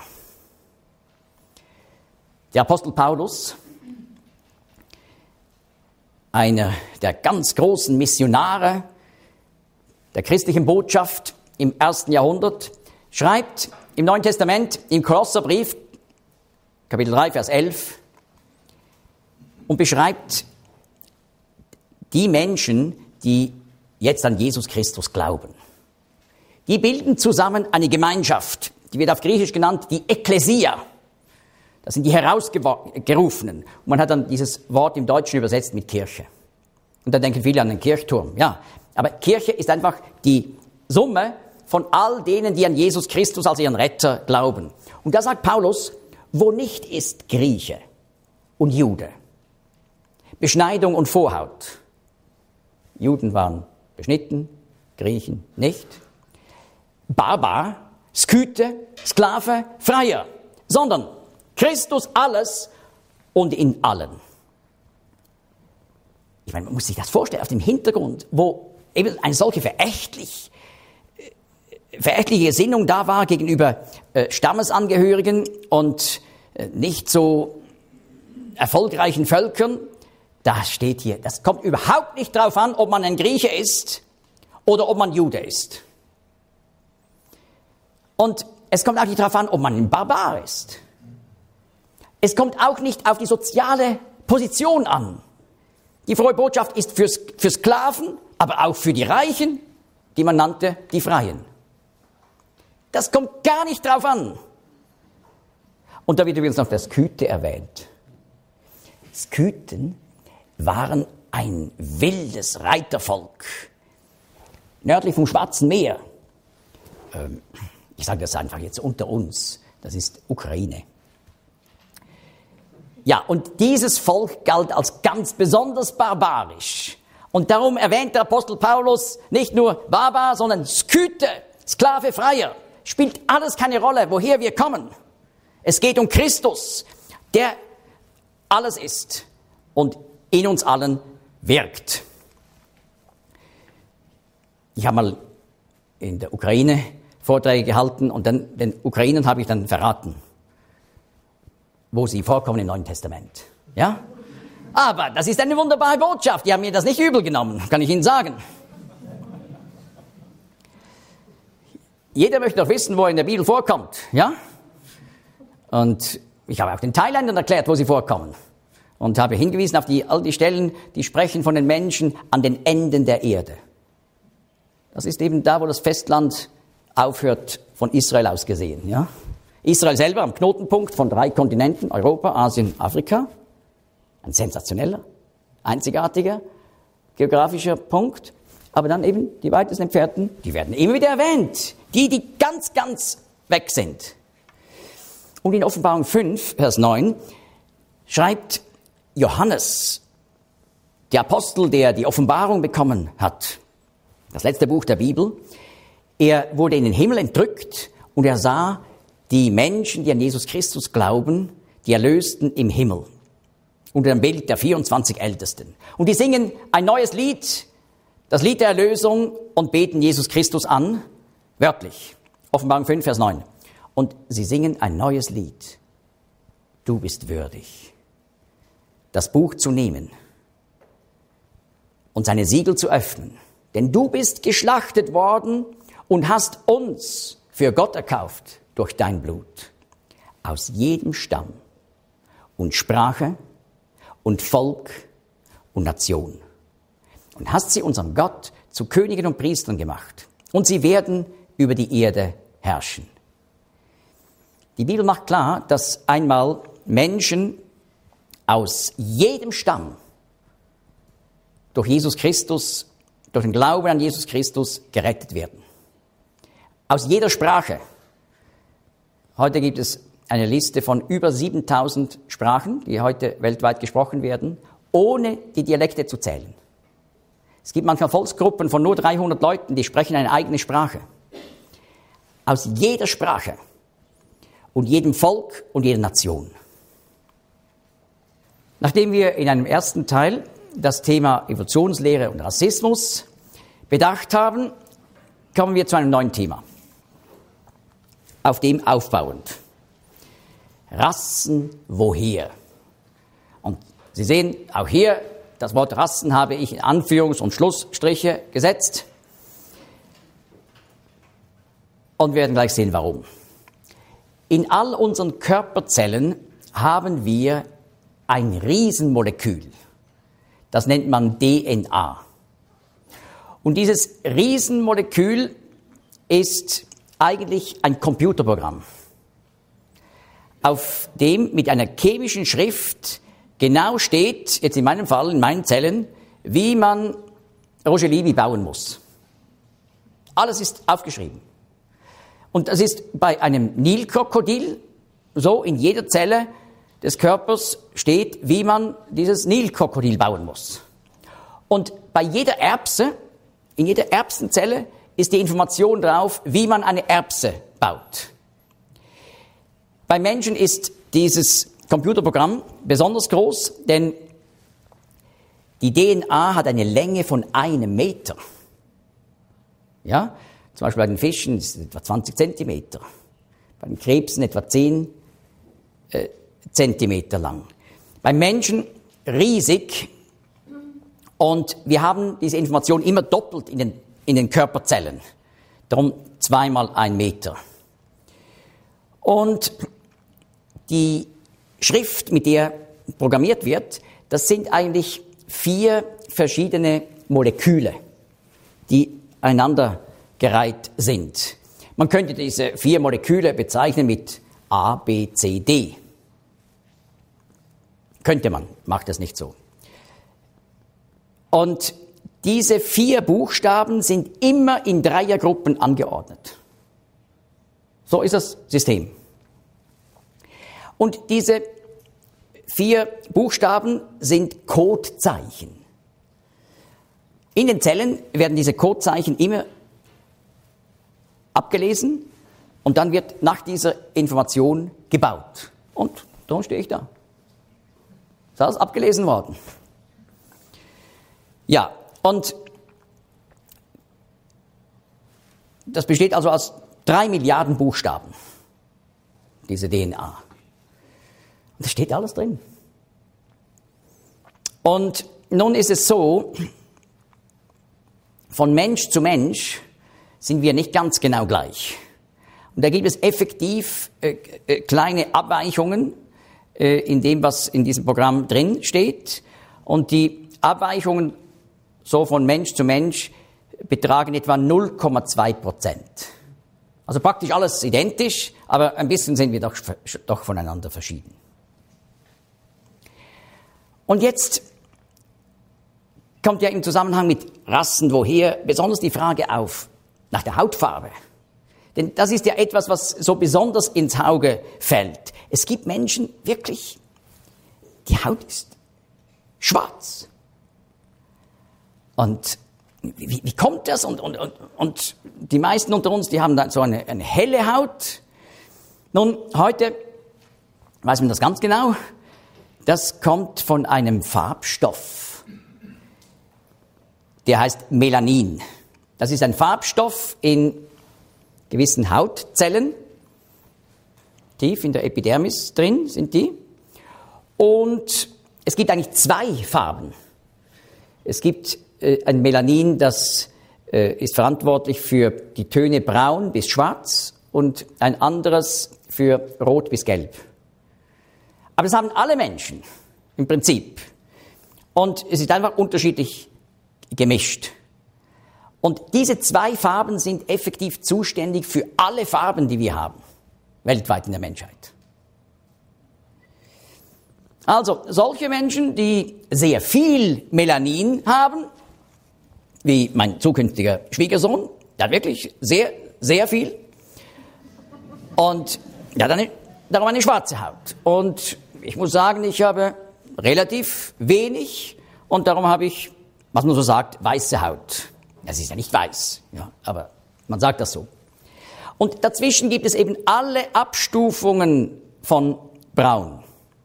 Der Apostel Paulus, einer der ganz großen Missionare der christlichen Botschaft im 1. Jahrhundert, schreibt im Neuen Testament, im Kolosserbrief, Kapitel 3, Vers 11, und beschreibt die Menschen, die jetzt an Jesus Christus glauben. Die bilden zusammen eine Gemeinschaft, die wird auf Griechisch genannt die Ekklesia. Das sind die Herausgerufenen. Und man hat dann dieses Wort im Deutschen übersetzt mit Kirche. Und da denken viele an den Kirchturm. Ja, aber Kirche ist einfach die Summe von all denen, die an Jesus Christus als ihren Retter glauben. Und da sagt Paulus, wo nicht ist Grieche und Jude, Beschneidung und Vorhaut. Juden waren beschnitten, Griechen nicht. Barbar, Skythe, Sklave, Freier, sondern Christus alles und in allen. Ich meine, man muss sich das vorstellen, auf dem Hintergrund, wo eben eine solche verächtliche Gesinnung da war gegenüber Stammesangehörigen und nicht so erfolgreichen Völkern, da steht hier, das kommt überhaupt nicht darauf an, ob man ein Grieche ist oder ob man Jude ist. Und es kommt auch nicht darauf an, ob man ein Barbar ist. Es kommt auch nicht auf die soziale Position an. Die frohe Botschaft ist für Sklaven, aber auch für die Reichen, die man nannte die Freien. Das kommt gar nicht drauf an. Und da wird übrigens noch das Skythe erwähnt. Skythen waren ein wildes Reitervolk, nördlich vom Schwarzen Meer. Ich sage das einfach jetzt unter uns, das ist Ukraine. Ja, und dieses Volk galt als ganz besonders barbarisch. Und darum erwähnt der Apostel Paulus nicht nur Barbar, sondern Skythe, Sklave, Freier. Spielt alles keine Rolle, woher wir kommen. Es geht um Christus, der alles ist und in uns allen wirkt. Ich habe mal in der Ukraine Vorträge gehalten und dann den Ukrainern habe ich dann verraten, wo sie vorkommen im Neuen Testament. Ja? Aber das ist eine wunderbare Botschaft. Die haben mir das nicht übel genommen, kann ich Ihnen sagen. Jeder möchte doch wissen, wo er in der Bibel vorkommt. Ja? Und ich habe auch den Thailändern erklärt, wo sie vorkommen. Und habe hingewiesen auf all die Stellen, die sprechen von den Menschen an den Enden der Erde. Das ist eben da, wo das Festland aufhört, von Israel aus gesehen. Ja? Israel selber am Knotenpunkt von 3 Kontinenten, Europa, Asien, Afrika. Ein sensationeller, einzigartiger geografischer Punkt. Aber dann eben die weitesten Entfernten, die werden immer wieder erwähnt. Die ganz, ganz weg sind. Und in Offenbarung 5, Vers 9, schreibt Johannes, der Apostel, der die Offenbarung bekommen hat, das letzte Buch der Bibel, er wurde in den Himmel entrückt und er sah die Menschen, die an Jesus Christus glauben, die Erlösten im Himmel, unter dem Bild der 24 Ältesten. Und die singen ein neues Lied, das Lied der Erlösung, und beten Jesus Christus an, wörtlich, Offenbarung 5, Vers 9. Und sie singen ein neues Lied. Du bist würdig, das Buch zu nehmen und seine Siegel zu öffnen. Denn du bist geschlachtet worden und hast uns für Gott erkauft durch dein Blut. Aus jedem Stamm und Sprache und Volk und Nation. Und hast sie unserem Gott zu Königen und Priestern gemacht. Und sie werden über die Erde herrschen. Die Bibel macht klar, dass einmal Menschen aus jedem Stamm durch Jesus Christus, durch den Glauben an Jesus Christus gerettet werden. Aus jeder Sprache. Heute gibt es eine Liste von über 7000 Sprachen, die heute weltweit gesprochen werden, ohne die Dialekte zu zählen. Es gibt manchmal Volksgruppen von nur 300 Leuten, die sprechen eine eigene Sprache. aus jeder Sprache und jedem Volk und jeder Nation. Nachdem wir in einem ersten Teil das Thema Evolutionslehre und Rassismus bedacht haben, kommen wir zu einem neuen Thema. Auf dem aufbauend. Rassen woher? Und Sie sehen, auch hier, das Wort Rassen habe ich in Anführungs- und Schlussstriche gesetzt. Und wir werden gleich sehen, warum. In all unseren Körperzellen haben wir ein Riesenmolekül. Das nennt man DNA. Und dieses Riesenmolekül ist eigentlich ein Computerprogramm, auf dem mit einer chemischen Schrift genau steht, jetzt in meinem Fall, in meinen Zellen, wie man Roger Libby bauen muss. Alles ist aufgeschrieben. Und das ist bei einem Nilkrokodil so, in jeder Zelle des Körpers steht, wie man dieses Nilkrokodil bauen muss. Und bei jeder Erbse, in jeder Erbsenzelle ist die Information drauf, wie man eine Erbse baut. Bei Menschen ist dieses Computerprogramm besonders groß, denn die DNA hat eine Länge von 1 Meter. Ja, zum Beispiel bei den Fischen ist es etwa 20 Zentimeter, bei den Krebsen etwa 10 Zentimeter lang. Beim Menschen riesig, und wir haben diese Information immer doppelt in den Körperzellen, darum 2 mal 1 Meter. Und die Schrift, mit der programmiert wird, das sind eigentlich 4 verschiedene Moleküle, die aneinandergereiht sind. Man könnte diese 4 Moleküle bezeichnen mit A, B, C, D. Könnte man, macht das nicht so. Und diese 4 Buchstaben sind immer in Dreiergruppen angeordnet. So ist das System. Und diese 4 Buchstaben sind Codezeichen. In den Zellen werden diese Codezeichen immer abgelesen und dann wird nach dieser Information gebaut. Und darum stehe ich da. Ist alles abgelesen worden. Ja, und das besteht also aus 3 Milliarden Buchstaben, diese DNA. Und da steht alles drin. Und nun ist es so, von Mensch zu Mensch sind wir nicht ganz genau gleich. Und da gibt es effektiv kleine Abweichungen in dem, was in diesem Programm drin steht. Und die Abweichungen so von Mensch zu Mensch betragen etwa 0,2%. Also praktisch alles identisch, aber ein bisschen sind wir doch voneinander verschieden. Und jetzt kommt ja im Zusammenhang mit Rassen woher besonders die Frage auf nach der Hautfarbe. Denn das ist ja etwas, was so besonders ins Auge fällt. Es gibt Menschen, wirklich, die Haut ist schwarz. Und wie kommt das? Und die meisten unter uns, die haben dann so eine helle Haut. Nun, heute weiß man das ganz genau. Das kommt von einem Farbstoff. Der heißt Melanin. Das ist ein Farbstoff in gewissen Hautzellen. Tief in der Epidermis drin sind die. Und es gibt eigentlich 2 Farben. Es gibt ein Melanin, das ist verantwortlich für die Töne braun bis schwarz und ein anderes für rot bis gelb. Aber das haben alle Menschen im Prinzip. Und es ist einfach unterschiedlich gemischt. Und diese 2 Farben sind effektiv zuständig für alle Farben, die wir haben, weltweit in der Menschheit. Also solche Menschen, die sehr viel Melanin haben, wie mein zukünftiger Schwiegersohn, der hat wirklich sehr, sehr viel. Und ja, darum eine schwarze Haut. Und ich muss sagen, ich habe relativ wenig und darum habe ich, was man so sagt, weiße Haut. Das ist ja nicht weiß, ja, aber man sagt das so. Und dazwischen gibt es eben alle Abstufungen von Braun.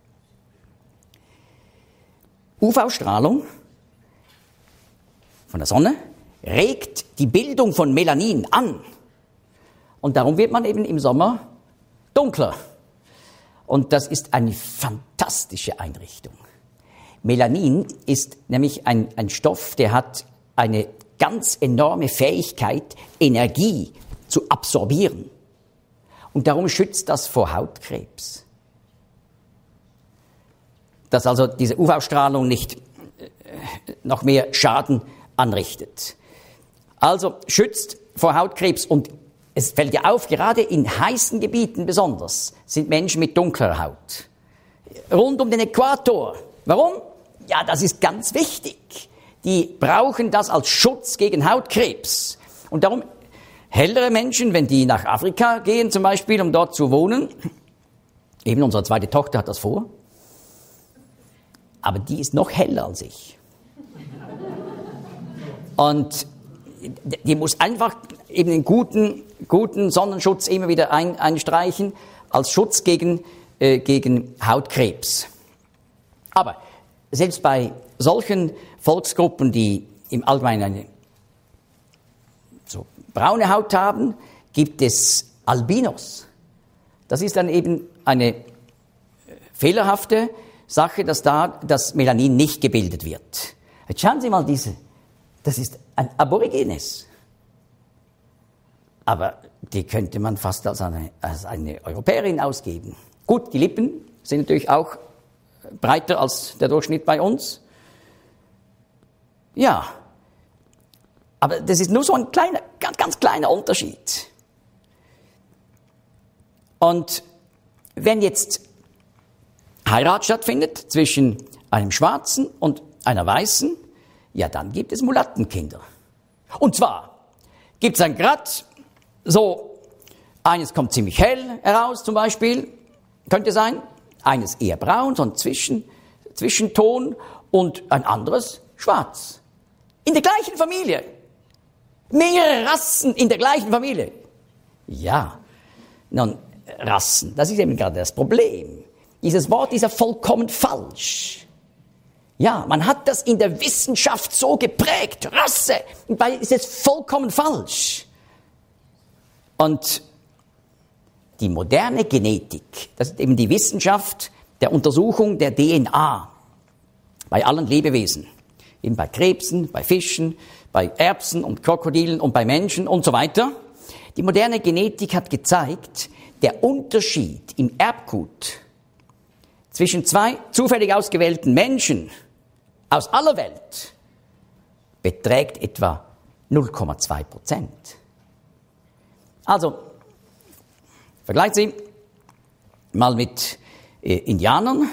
UV-Strahlung von der Sonne regt die Bildung von Melanin an. Und darum wird man eben im Sommer dunkler. Und das ist eine fantastische Einrichtung. Melanin ist nämlich ein Stoff, der hat eine ganz enorme Fähigkeit, Energie zu absorbieren. Und darum schützt das vor Hautkrebs. Dass also diese UV-Strahlung nicht noch mehr Schaden anrichtet. Also schützt vor Hautkrebs. Und es fällt ja auf, gerade in heißen Gebieten besonders sind Menschen mit dunkler Haut. Rund um den Äquator. Warum? Ja, das ist ganz wichtig. Die brauchen das als Schutz gegen Hautkrebs. Und darum hellere Menschen, wenn die nach Afrika gehen zum Beispiel, um dort zu wohnen, eben unsere zweite Tochter hat das vor, aber die ist noch heller als ich. Und die muss einfach eben einen guten Sonnenschutz immer wieder einstreichen, als Schutz gegen Hautkrebs. Aber selbst bei solchen Volksgruppen, die im Allgemeinen eine so braune Haut haben, gibt es Albinos. Das ist dann eben eine fehlerhafte Sache, dass da das Melanin nicht gebildet wird. Jetzt schauen Sie mal das ist ein Aborigines. Aber die könnte man fast als eine Europäerin ausgeben. Gut, die Lippen sind natürlich auch breiter als der Durchschnitt bei uns. Ja, aber das ist nur so ein kleiner, ganz kleiner Unterschied. Und wenn jetzt Heirat stattfindet zwischen einem Schwarzen und einer Weißen, ja, dann gibt es Mulattenkinder. Und zwar gibt es dann gerade so, eines kommt ziemlich hell heraus zum Beispiel, könnte sein, eines eher braun, so ein Zwischenton und ein anderes schwarz. In der gleichen Familie. Mehrere Rassen in der gleichen Familie. Ja, nun, Rassen, das ist eben gerade das Problem. Dieses Wort ist ja vollkommen falsch. Ja, man hat das in der Wissenschaft so geprägt, Rasse, und dabei ist es vollkommen falsch. Und die moderne Genetik, das ist eben die Wissenschaft der Untersuchung der DNA bei allen Lebewesen, eben bei Krebsen, bei Fischen, bei Erbsen und Krokodilen und bei Menschen und so weiter. Die moderne Genetik hat gezeigt, der Unterschied im Erbgut zwischen zwei zufällig ausgewählten Menschen aus aller Welt beträgt etwa 0,2%. Also, vergleichen Sie mal mit Indianern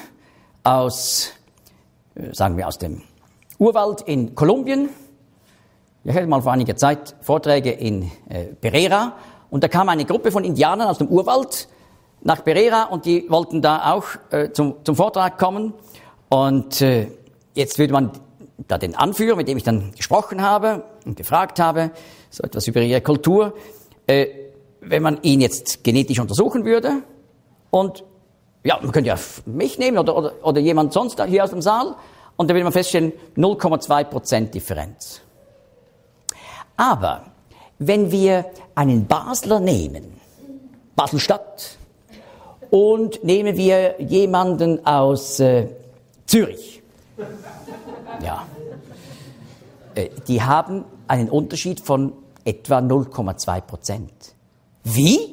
sagen wir aus dem Urwald in Kolumbien. Ich hatte mal vor einiger Zeit Vorträge in Pereira und da kam eine Gruppe von Indianern aus dem Urwald nach Pereira und die wollten da auch zum Vortrag kommen. Und jetzt würde man da den Anführer, mit dem ich dann gesprochen habe und gefragt habe, so etwas über ihre Kultur, wenn man ihn jetzt genetisch untersuchen würde und ja, man könnte ja mich nehmen oder jemand sonst hier aus dem Saal und dann würde man feststellen, 0,2% Differenz. Aber wenn wir einen Basler nehmen, Basel-Stadt, und nehmen wir jemanden aus Zürich, ja, die haben einen Unterschied von etwa 0,2%. Wie?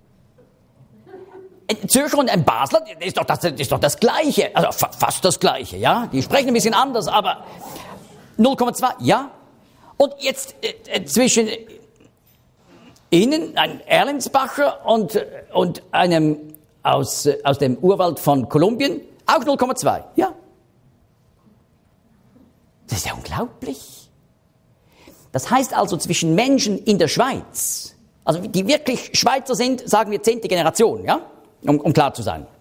Ein Zürcher und ein Basler, das ist doch das Gleiche, also fast das Gleiche, ja? Die sprechen ein bisschen anders, aber 0,2, ja? Und jetzt zwischen Ihnen, ein Erlensbacher und einem aus dem Urwald von Kolumbien, auch 0,2, ja? Das ist ja unglaublich. Das heißt also zwischen Menschen in der Schweiz, also die wirklich Schweizer sind, sagen wir 10. Generation, ja, um klar zu sein.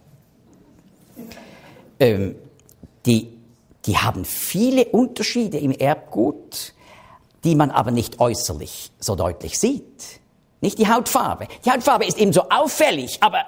Die haben viele Unterschiede im Erbgut, die man aber nicht äußerlich so deutlich sieht. nicht die Hautfarbe. Die Hautfarbe ist eben so auffällig, aber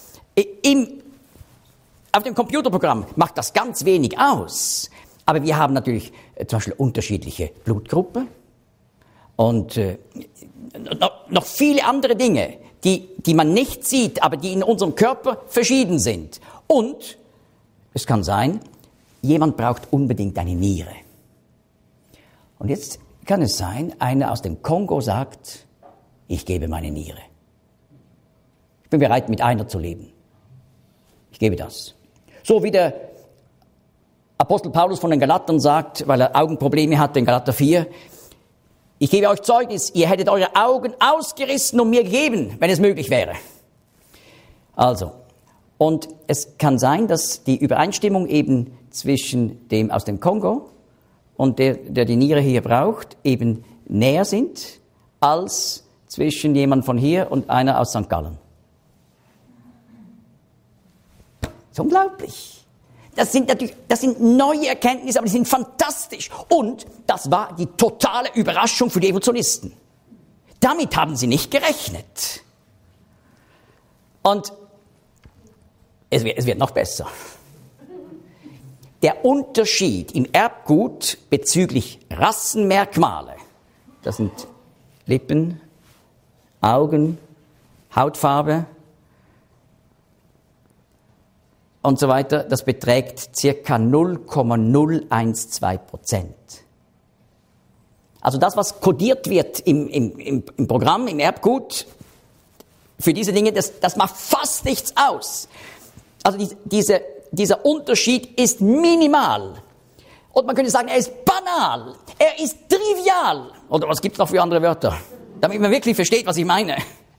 auf dem Computerprogramm macht das ganz wenig aus. Aber wir haben natürlich zum Beispiel unterschiedliche Blutgruppen und noch viele andere Dinge, die man nicht sieht, aber die in unserem Körper verschieden sind. Und es kann sein, jemand braucht unbedingt eine Niere. Und jetzt kann es sein, einer aus dem Kongo sagt, ich gebe meine Niere. Ich bin bereit, mit einer zu leben. Ich gebe das. So wie der Apostel Paulus von den Galatern sagt, weil er Augenprobleme hatte in Galater 4, ich gebe euch Zeugnis, ihr hättet eure Augen ausgerissen und mir gegeben, wenn es möglich wäre. Also, und es kann sein, dass die Übereinstimmung eben zwischen dem aus dem Kongo und der die Niere hier braucht, eben näher sind, als zwischen jemand von hier und einer aus St. Gallen. Das ist unglaublich. Das sind neue Erkenntnisse, aber die sind fantastisch. Und das war die totale Überraschung für die Evolutionisten. Damit haben sie nicht gerechnet. Und es wird noch besser. Der Unterschied im Erbgut bezüglich Rassenmerkmale, das sind Lippen, Augen, Hautfarbe und so weiter, das beträgt circa 0,012%. Also das, was kodiert wird im Programm, im Erbgut, für diese Dinge, das macht fast nichts aus. Also dieser Unterschied ist minimal. Und man könnte sagen, er ist banal, er ist trivial. Oder was gibt es noch für andere Wörter? Damit man wirklich versteht, was ich meine.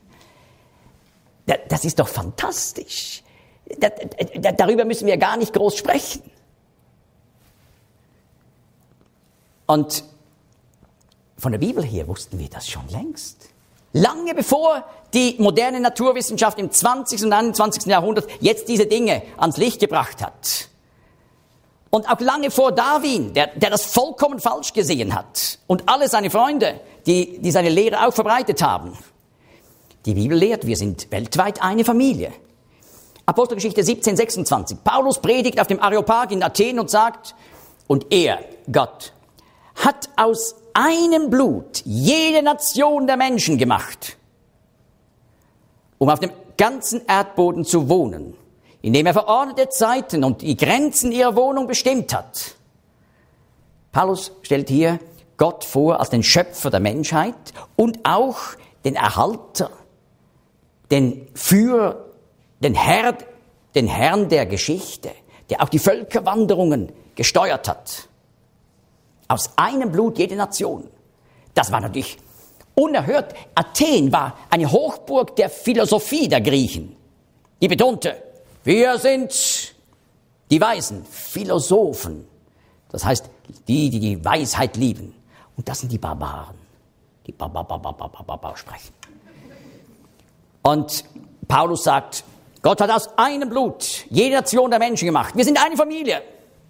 Das ist doch fantastisch. Darüber müssen wir gar nicht groß sprechen. Und von der Bibel her wussten wir das schon längst. Lange bevor die moderne Naturwissenschaft im 20. und 21. Jahrhundert jetzt diese Dinge ans Licht gebracht hat. Und auch lange vor Darwin, der das vollkommen falsch gesehen hat. Und alle seine Freunde, die seine Lehre auch verbreitet haben. Die Bibel lehrt, wir sind weltweit eine Familie. Apostelgeschichte 17,26. Paulus predigt auf dem Areopag in Athen und sagt, und er, Gott, hat aus einem Blut jede Nation der Menschen gemacht, um auf dem ganzen Erdboden zu wohnen, indem er verordnete Zeiten und die Grenzen ihrer Wohnung bestimmt hat. Paulus stellt hier Gott vor als den Schöpfer der Menschheit und auch den Erhalter, den Führer, den Herrn der Geschichte, der auch die Völkerwanderungen gesteuert hat. Aus einem Blut jede Nation. Das war natürlich unerhört. Athen war eine Hochburg der Philosophie der Griechen. Die betonte, wir sind die Weisen, Philosophen. Das heißt, die Weisheit lieben. Und das sind die Barbaren, die sprechen. Und Paulus sagt, Gott hat aus einem Blut jede Nation der Menschen gemacht. Wir sind eine Familie.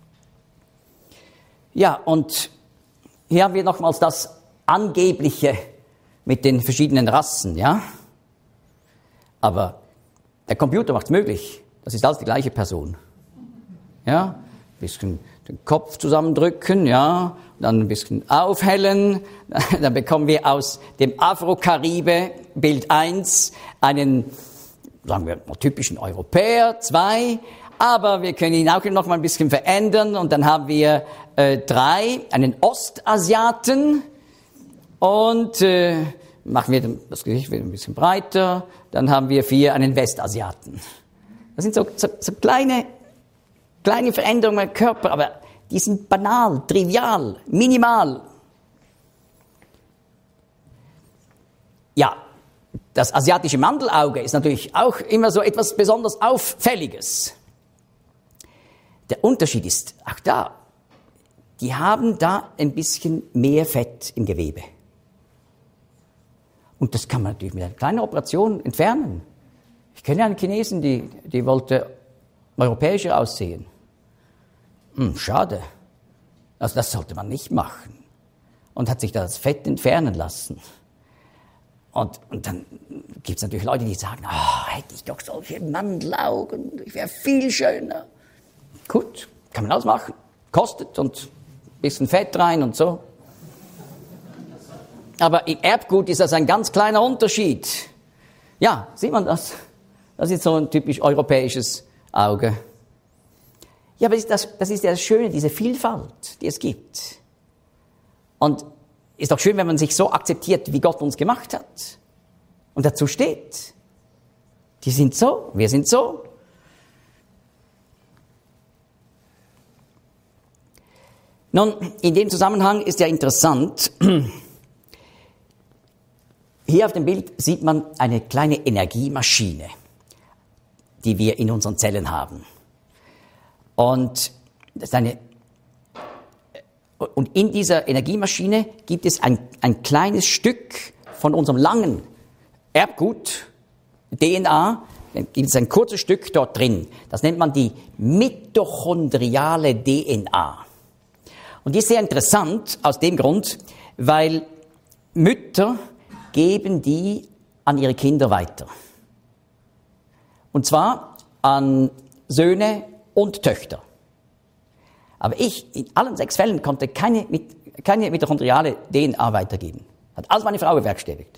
Ja, und hier haben wir nochmals das Angebliche mit den verschiedenen Rassen, ja. Aber der Computer macht es möglich. Das ist alles die gleiche Person. Ja, ein bisschen den Kopf zusammendrücken, ja, dann ein bisschen aufhellen. Dann bekommen wir aus dem Afro-Karibe, Bild 1, einen, sagen wir, typischen Europäer, 2, aber wir können ihn auch noch mal ein bisschen verändern und dann haben wir 3, einen Ostasiaten und machen wir das Gesicht wieder ein bisschen breiter, dann haben wir 4, einen Westasiaten. Das sind so kleine Veränderungen im Körper, aber die sind banal, trivial, minimal. Ja, das asiatische Mandelauge ist natürlich auch immer so etwas besonders Auffälliges. Der Unterschied ist auch da. Die haben da ein bisschen mehr Fett im Gewebe. Und das kann man natürlich mit einer kleinen Operation entfernen. Ich kenne einen Chinesen, die wollte europäischer aussehen. Schade. Also das sollte man nicht machen. Und hat sich da das Fett entfernen lassen. Und dann gibt es natürlich Leute, die sagen, hätte ich doch solche Mandelaugen, ich wäre viel schöner. Gut, kann man ausmachen, kostet und ein bisschen Fett rein und so. Aber im Erbgut ist das ein ganz kleiner Unterschied. Ja, sieht man das? Das ist so ein typisch europäisches Auge. Ja, aber das ist ja das Schöne, diese Vielfalt, die es gibt. Und ist doch schön, wenn man sich so akzeptiert, wie Gott uns gemacht hat. Und dazu steht. Die sind so, wir sind so. Nun, in dem Zusammenhang ist ja interessant, hier auf dem Bild sieht man eine kleine Energiemaschine, die wir in unseren Zellen haben. Und in dieser Energiemaschine gibt es ein kleines Stück von unserem langen Erbgut, DNA, gibt es ein kurzes Stück dort drin. Das nennt man die mitochondriale DNA. Und die ist sehr interessant aus dem Grund, weil Mütter geben die an ihre Kinder weiter. Und zwar an Söhne und Töchter. Aber ich, in allen 6 Fällen, konnte keine mitochondriale DNA weitergeben. Hat alles meine Frau bewerkstelligt.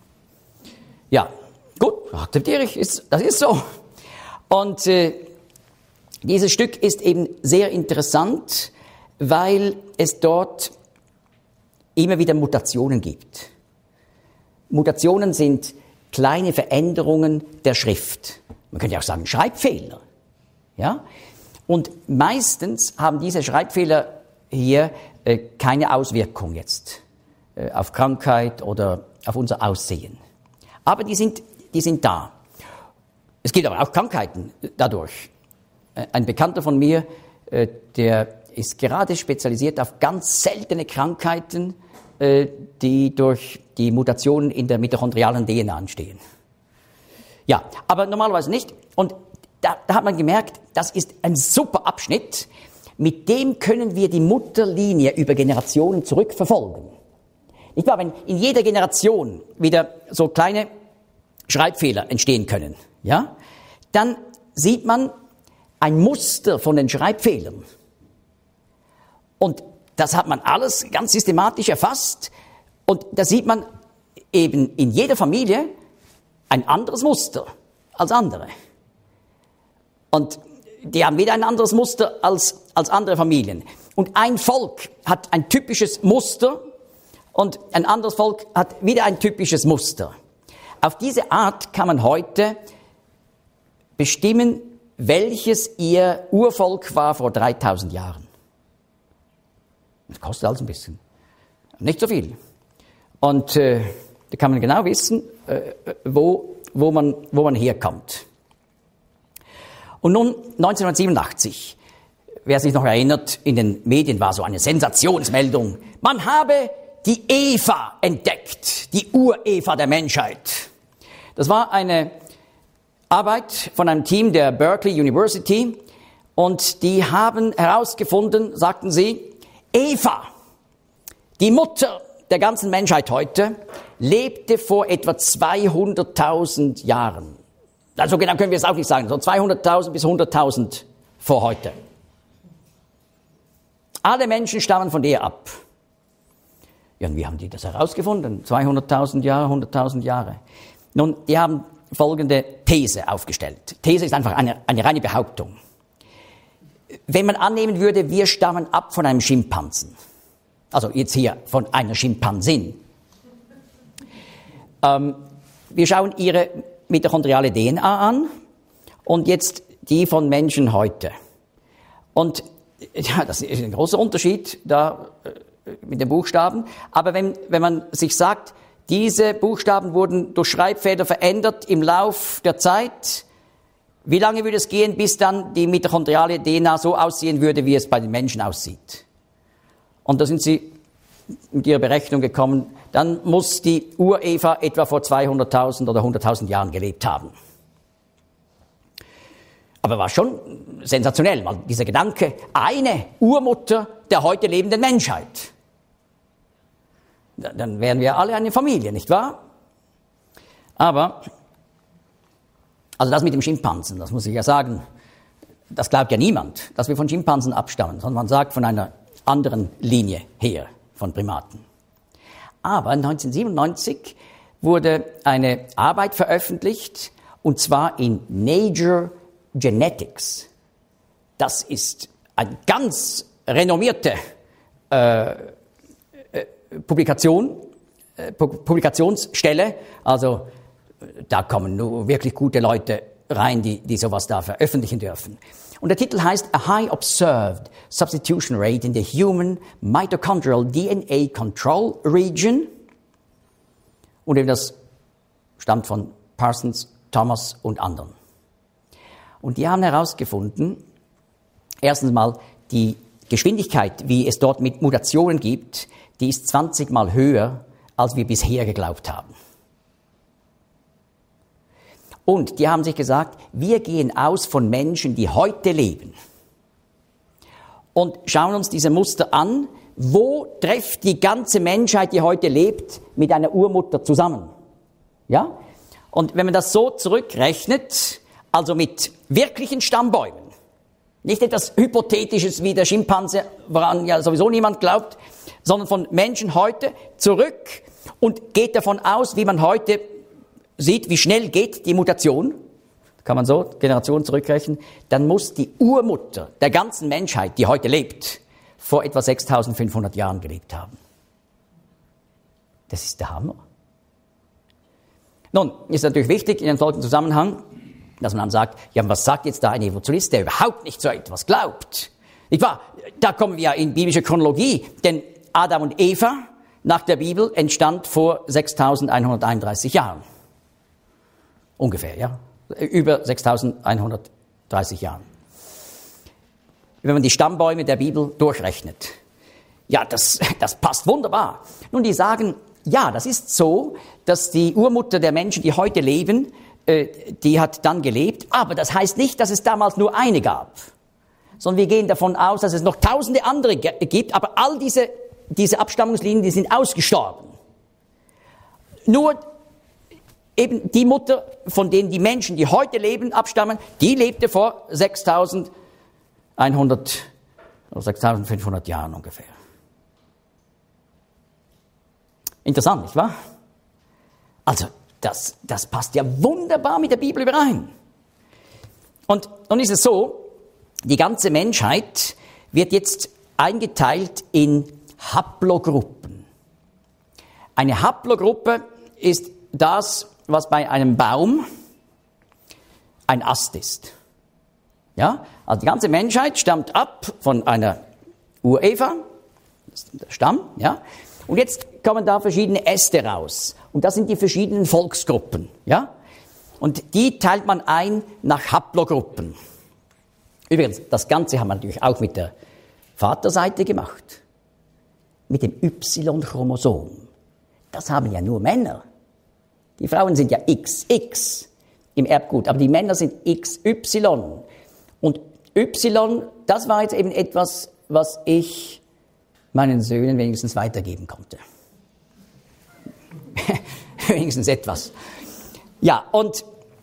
Ja, gut, akzeptiere ich, das ist so. Und dieses Stück ist eben sehr interessant, weil es dort immer wieder Mutationen gibt. Mutationen sind kleine Veränderungen der Schrift. Man könnte auch sagen Schreibfehler. Ja? Und meistens haben diese Schreibfehler hier keine Auswirkung jetzt auf Krankheit oder auf unser Aussehen. Aber die sind da. Es gibt aber auch Krankheiten dadurch. Ein Bekannter von mir, der ist gerade spezialisiert auf ganz seltene Krankheiten, die durch die Mutationen in der mitochondrialen DNA entstehen. Ja, aber normalerweise nicht. Und da hat man gemerkt, das ist ein super Abschnitt. Mit dem können wir die Mutterlinie über Generationen zurückverfolgen. Nicht wahr? Wenn in jeder Generation wieder so kleine Schreibfehler entstehen können, ja, dann sieht man ein Muster von den Schreibfehlern. Und das hat man alles ganz systematisch erfasst. Und da sieht man eben in jeder Familie ein anderes Muster als andere. Und die haben wieder ein anderes Muster als andere Familien. Und ein Volk hat ein typisches Muster und ein anderes Volk hat wieder ein typisches Muster. Auf diese Art kann man heute bestimmen, welches ihr Urvolk war vor 3000 Jahren. Das kostet alles ein bisschen. Nicht so viel. Und da kann man genau wissen, wo man herkommt. Und nun 1987, wer sich noch erinnert, in den Medien war so eine Sensationsmeldung. Man habe die Eva entdeckt, die Ur-Eva der Menschheit. Das war eine Arbeit von einem Team der Berkeley University und die haben herausgefunden, sagten sie, Eva, die Mutter der ganzen Menschheit heute, lebte vor etwa 200.000 Jahren. Also genau können wir es auch nicht sagen, so 200.000 bis 100.000 vor heute. Alle Menschen stammen von der ab. Ja, und wie haben die das herausgefunden? 200.000 Jahre, 100.000 Jahre. Nun, die haben folgende These aufgestellt. These ist einfach eine reine Behauptung. Wenn man annehmen würde, wir stammen ab von einem Schimpansen, also jetzt hier von einer Schimpansin, wir schauen ihre mitochondriale DNA an und jetzt die von Menschen heute. Und ja, das ist ein großer Unterschied da mit den Buchstaben. Aber wenn man sich sagt, diese Buchstaben wurden durch Schreibfehler verändert im Lauf der Zeit, wie lange würde es gehen, bis dann die mitochondriale DNA so aussehen würde, wie es bei den Menschen aussieht? Und da sind sie mit ihrer Berechnung gekommen, dann muss die Ur-Eva etwa vor 200.000 oder 100.000 Jahren gelebt haben. Aber war schon sensationell, weil dieser Gedanke, eine Urmutter der heute lebenden Menschheit. Dann wären wir alle eine Familie, nicht wahr? Aber, also das mit dem Schimpansen, das muss ich ja sagen, das glaubt ja niemand, dass wir von Schimpansen abstammen, sondern man sagt von einer anderen Linie her, von Primaten. Aber 1997 wurde eine Arbeit veröffentlicht, und zwar in Nature Genetics. Das ist eine ganz renommierte Publikationsstelle. Also da kommen nur wirklich gute Leute rein, die sowas da veröffentlichen dürfen. Und der Titel heißt A High Observed Substitution Rate in the Human Mitochondrial DNA Control Region. Und eben das stammt von Parsons, Thomas und anderen. Und die haben herausgefunden, erstens mal, die Geschwindigkeit, wie es dort mit Mutationen gibt, die ist 20 Mal höher, als wir bisher geglaubt haben. Und die haben sich gesagt, wir gehen aus von Menschen, die heute leben. Und schauen uns diese Muster an, wo trifft die ganze Menschheit, die heute lebt, mit einer Urmutter zusammen. Ja? Und wenn man das so zurückrechnet, also mit wirklichen Stammbäumen, nicht etwas Hypothetisches wie der Schimpanse, woran ja sowieso niemand glaubt, sondern von Menschen heute zurück und geht davon aus, wie man heute sieht, wie schnell geht die Mutation, kann man so Generationen zurückrechnen, dann muss die Urmutter der ganzen Menschheit, die heute lebt, vor etwa 6500 Jahren gelebt haben. Das ist der Hammer. Nun, ist natürlich wichtig in einem solchen Zusammenhang, dass man dann sagt, ja, was sagt jetzt da ein Evolutionist, der überhaupt nicht so etwas glaubt? Nicht wahr? Da kommen wir ja in biblische Chronologie, denn Adam und Eva nach der Bibel entstand vor 6131 Jahren. Ungefähr, ja. Über 6130 Jahren. Wenn man die Stammbäume der Bibel durchrechnet. Ja, das passt wunderbar. Nun, die sagen, ja, das ist so, dass die Urmutter der Menschen, die heute leben, die hat dann gelebt, aber das heißt nicht, dass es damals nur eine gab, sondern wir gehen davon aus, dass es noch tausende andere gibt, aber all diese Abstammungslinien, die sind ausgestorben. Nur eben die Mutter, von denen die Menschen, die heute leben, abstammen, die lebte vor 6100 oder 6500 Jahren ungefähr. Interessant, nicht wahr? Also, das passt ja wunderbar mit der Bibel überein. Und nun ist es so, die ganze Menschheit wird jetzt eingeteilt in Haplogruppen. Eine Haplogruppe ist das, was bei einem Baum ein Ast ist. Ja? Also die ganze Menschheit stammt ab von einer Ureva, das ist der Stamm, ja? Und jetzt kommen da verschiedene Äste raus. Und das sind die verschiedenen Volksgruppen, ja? Und die teilt man ein nach Haplogruppen. Übrigens, das Ganze haben wir natürlich auch mit der Vaterseite gemacht. Mit dem Y-Chromosom. Das haben ja nur Männer. Die Frauen sind ja XX im Erbgut, aber die Männer sind XY. Und Y, das war jetzt eben etwas, was ich meinen Söhnen wenigstens weitergeben konnte. Wenigstens etwas. Ja, und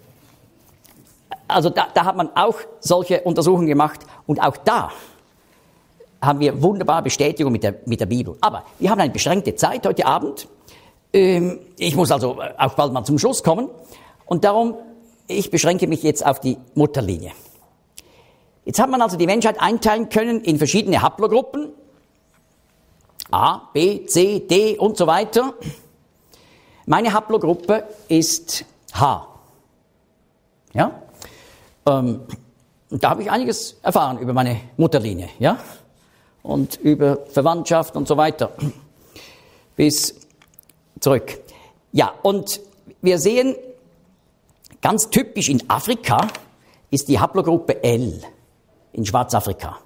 also da hat man auch solche Untersuchungen gemacht und auch da haben wir wunderbare Bestätigung mit der Bibel. Aber wir haben eine beschränkte Zeit heute Abend. Ich muss also auch bald mal zum Schluss kommen und darum, ich beschränke mich jetzt auf die Mutterlinie. Jetzt hat man also die Menschheit einteilen können in verschiedene Haplogruppen. A, B, C, D und so weiter. Meine Haplogruppe ist H. Ja? Da habe ich einiges erfahren über meine Mutterlinie, ja? Und über Verwandtschaft und so weiter. Bis zurück. Ja, und wir sehen, ganz typisch in Afrika ist die Haplogruppe L in Schwarzafrika.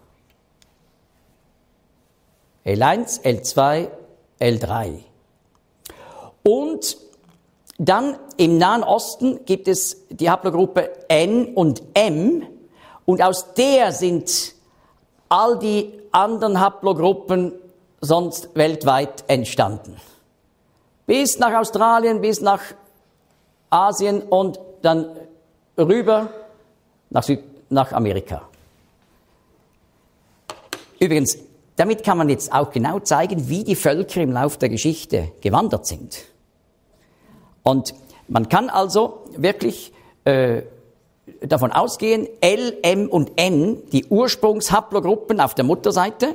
L1, L2, L3. Und dann im Nahen Osten gibt es die Haplogruppe N und M und aus der sind all die anderen Haplogruppen sonst weltweit entstanden. Bis nach Australien, bis nach Asien und dann rüber nach Amerika. Übrigens, damit kann man jetzt auch genau zeigen, wie die Völker im Laufe der Geschichte gewandert sind. Und man kann also wirklich davon ausgehen, L, M und N, die Ursprungshaplogruppen auf der Mutterseite,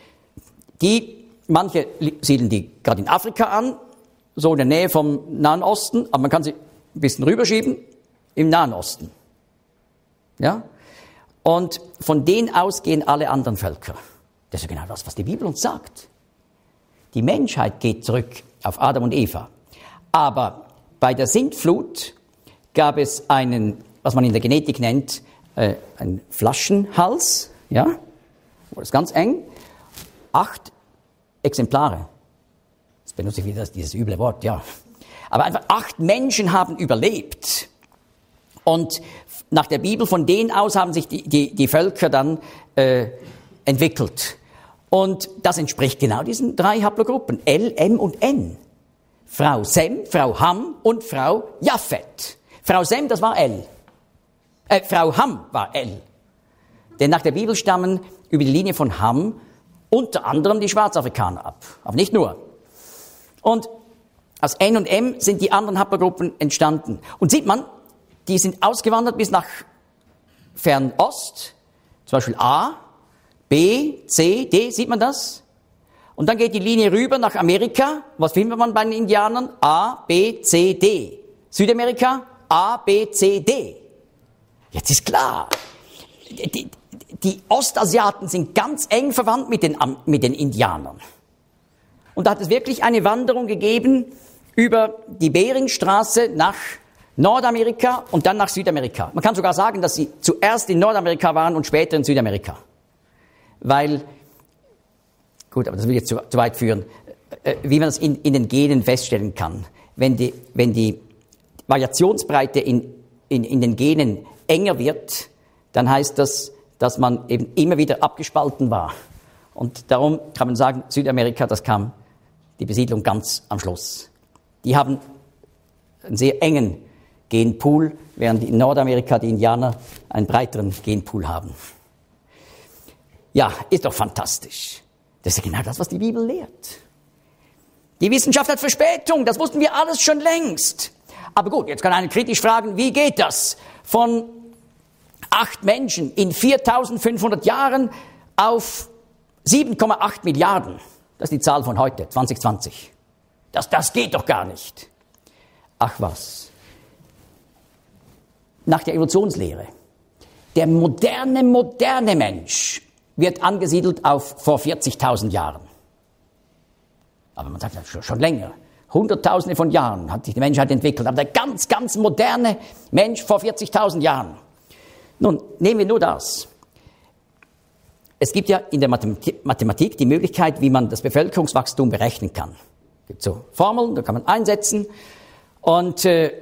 manche siedeln die gerade in Afrika an, so in der Nähe vom Nahen Osten, aber man kann sie ein bisschen rüberschieben im Nahen Osten. Ja? Und von denen aus gehen alle anderen Völker. Das ist ja genau das, was die Bibel uns sagt. Die Menschheit geht zurück auf Adam und Eva. Aber bei der Sintflut gab es einen, was man in der Genetik nennt, einen Flaschenhals, ja, das ist ganz eng, 8 Exemplare. Jetzt benutze ich wieder dieses üble Wort, ja. Aber einfach 8 Menschen haben überlebt. Und nach der Bibel, von denen aus haben sich die Völker dann entwickelt. Und das entspricht genau diesen 3 Haplogruppen, L, M und N. Frau Sem, Frau Ham und Frau Japhet. Frau Sem, das war L. Frau Ham war L. Denn nach der Bibel stammen über die Linie von Ham unter anderem die Schwarzafrikaner ab. Aber nicht nur. Und aus N und M sind die anderen Haplogruppen entstanden. Und sieht man, die sind ausgewandert bis nach Fernost, zum Beispiel A, B, C, D, sieht man das? Und dann geht die Linie rüber nach Amerika. Was findet man bei den Indianern? A, B, C, D. Südamerika? A, B, C, D. Jetzt ist klar, die Ostasiaten sind ganz eng verwandt mit den Indianern. Und da hat es wirklich eine Wanderung gegeben über die Beringstraße nach Nordamerika und dann nach Südamerika. Man kann sogar sagen, dass sie zuerst in Nordamerika waren und später in Südamerika. Weil, gut, aber das will jetzt zu weit führen, wie man das in den Genen feststellen kann. Wenn die Variationsbreite in den Genen enger wird, dann heißt das, dass man eben immer wieder abgespalten war. Und darum kann man sagen, Südamerika, das kam die Besiedlung ganz am Schluss. Die haben einen sehr engen Genpool, während in Nordamerika die Indianer einen breiteren Genpool haben. Ja, ist doch fantastisch. Das ist ja genau das, was die Bibel lehrt. Die Wissenschaft hat Verspätung, das wussten wir alles schon längst. Aber gut, jetzt kann einer kritisch fragen, wie geht das? Von 8 Menschen in 4500 Jahren auf 7,8 Milliarden. Das ist die Zahl von heute, 2020. Das geht doch gar nicht. Ach was. Nach der Evolutionslehre. Der moderne Mensch wird angesiedelt auf vor 40.000 Jahren. Aber man sagt ja schon länger. Hunderttausende von Jahren hat sich die Menschheit entwickelt. Aber der ganz moderne Mensch vor 40.000 Jahren. Nun, nehmen wir nur das. Es gibt ja in der Mathematik die Möglichkeit, wie man das Bevölkerungswachstum berechnen kann. Es gibt so Formeln, da kann man einsetzen. Und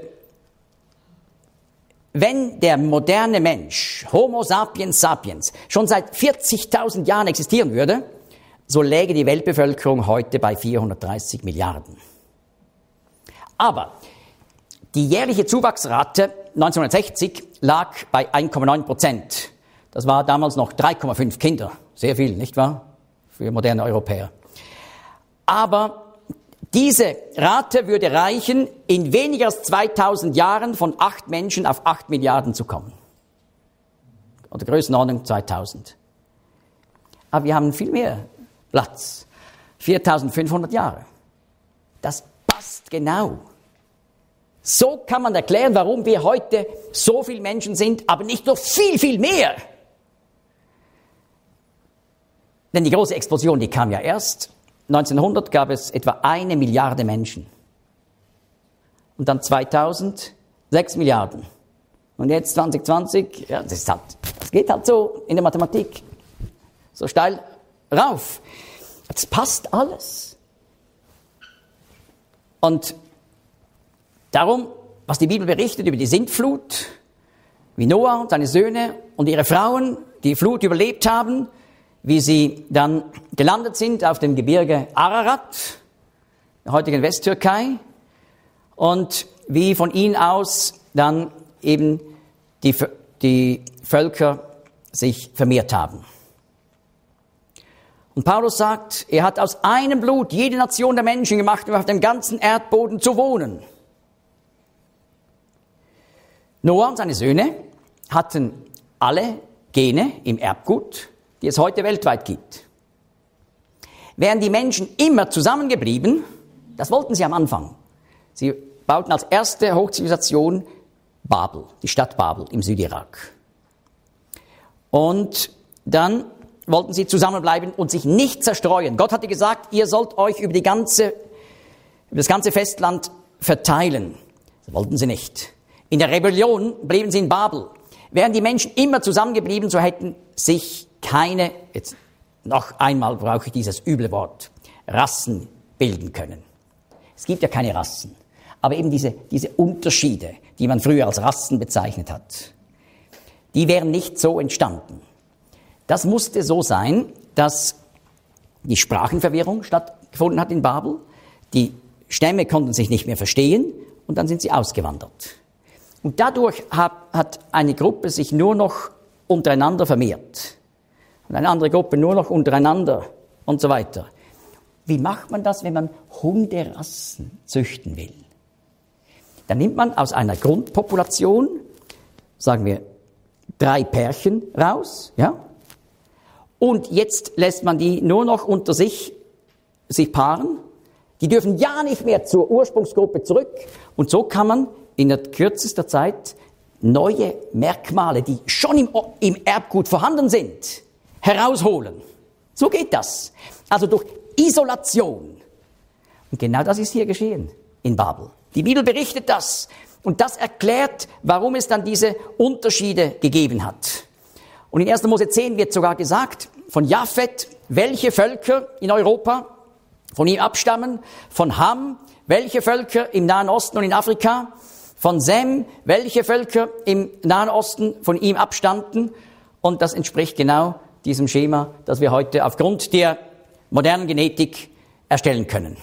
wenn der moderne Mensch, Homo sapiens sapiens, schon seit 40.000 Jahren existieren würde, so läge die Weltbevölkerung heute bei 430 Milliarden. Aber die jährliche Zuwachsrate 1960 lag bei 1,9%. Das war damals noch 3,5 Kinder. Sehr viel, nicht wahr? Für moderne Europäer. Aber diese Rate würde reichen, in weniger als 2000 Jahren von 8 Menschen auf 8 Milliarden zu kommen. Oder Größenordnung 2000. Aber wir haben viel mehr Platz. 4500 Jahre. Das passt genau. So kann man erklären, warum wir heute so viele Menschen sind, aber nicht nur viel mehr. Denn die große Explosion, die kam ja erst. 1900 gab es etwa 1 Milliarde Menschen. Und dann 2000 6 Milliarden. Und jetzt 2020, ja, das geht halt so in der Mathematik. So steil rauf. Das passt alles. Und darum, was die Bibel berichtet über die Sintflut, wie Noah und seine Söhne und ihre Frauen die Flut überlebt haben, wie sie dann gelandet sind auf dem Gebirge Ararat, der heutigen Westtürkei, und wie von ihnen aus dann eben die Völker sich vermehrt haben. Und Paulus sagt, er hat aus einem Blut jede Nation der Menschen gemacht, um auf dem ganzen Erdboden zu wohnen. Noah und seine Söhne hatten alle Gene im Erbgut, die es heute weltweit gibt. Wären die Menschen immer zusammengeblieben, das wollten sie am Anfang. Sie bauten als erste Hochzivilisation Babel, die Stadt Babel im Südirak. Und dann wollten sie zusammenbleiben und sich nicht zerstreuen. Gott hatte gesagt, ihr sollt euch über das ganze Festland verteilen. Das wollten sie nicht. In der Rebellion blieben sie in Babel. Wären die Menschen immer zusammengeblieben, so hätten sich keine, jetzt noch einmal brauche ich dieses üble Wort, Rassen bilden können. Es gibt ja keine Rassen, aber eben diese Unterschiede, die man früher als Rassen bezeichnet hat, die wären nicht so entstanden. Das musste so sein, dass die Sprachenverwirrung stattgefunden hat in Babel, die Stämme konnten sich nicht mehr verstehen und dann sind sie ausgewandert. Und dadurch hat eine Gruppe sich nur noch untereinander vermehrt und eine andere Gruppe nur noch untereinander und so weiter. Wie macht man das, wenn man Hunderassen züchten will? Dann nimmt man aus einer Grundpopulation, sagen wir, 3 Pärchen raus, ja? Und jetzt lässt man die nur noch unter sich paaren. Die dürfen ja nicht mehr zur Ursprungsgruppe zurück. Und so kann man in der kürzester Zeit neue Merkmale, die schon im Erbgut vorhanden sind, herausholen. So geht das. Also durch Isolation. Und genau das ist hier geschehen in Babel. Die Bibel berichtet das. Und das erklärt, warum es dann diese Unterschiede gegeben hat. Und in 1. Mose 10 wird sogar gesagt, von Japhet, welche Völker in Europa von ihm abstammen, von Ham, welche Völker im Nahen Osten und in Afrika, von Sem, welche Völker im Nahen Osten von ihm abstammten. Und das entspricht genau diesem Schema, das wir heute aufgrund der modernen Genetik erstellen können.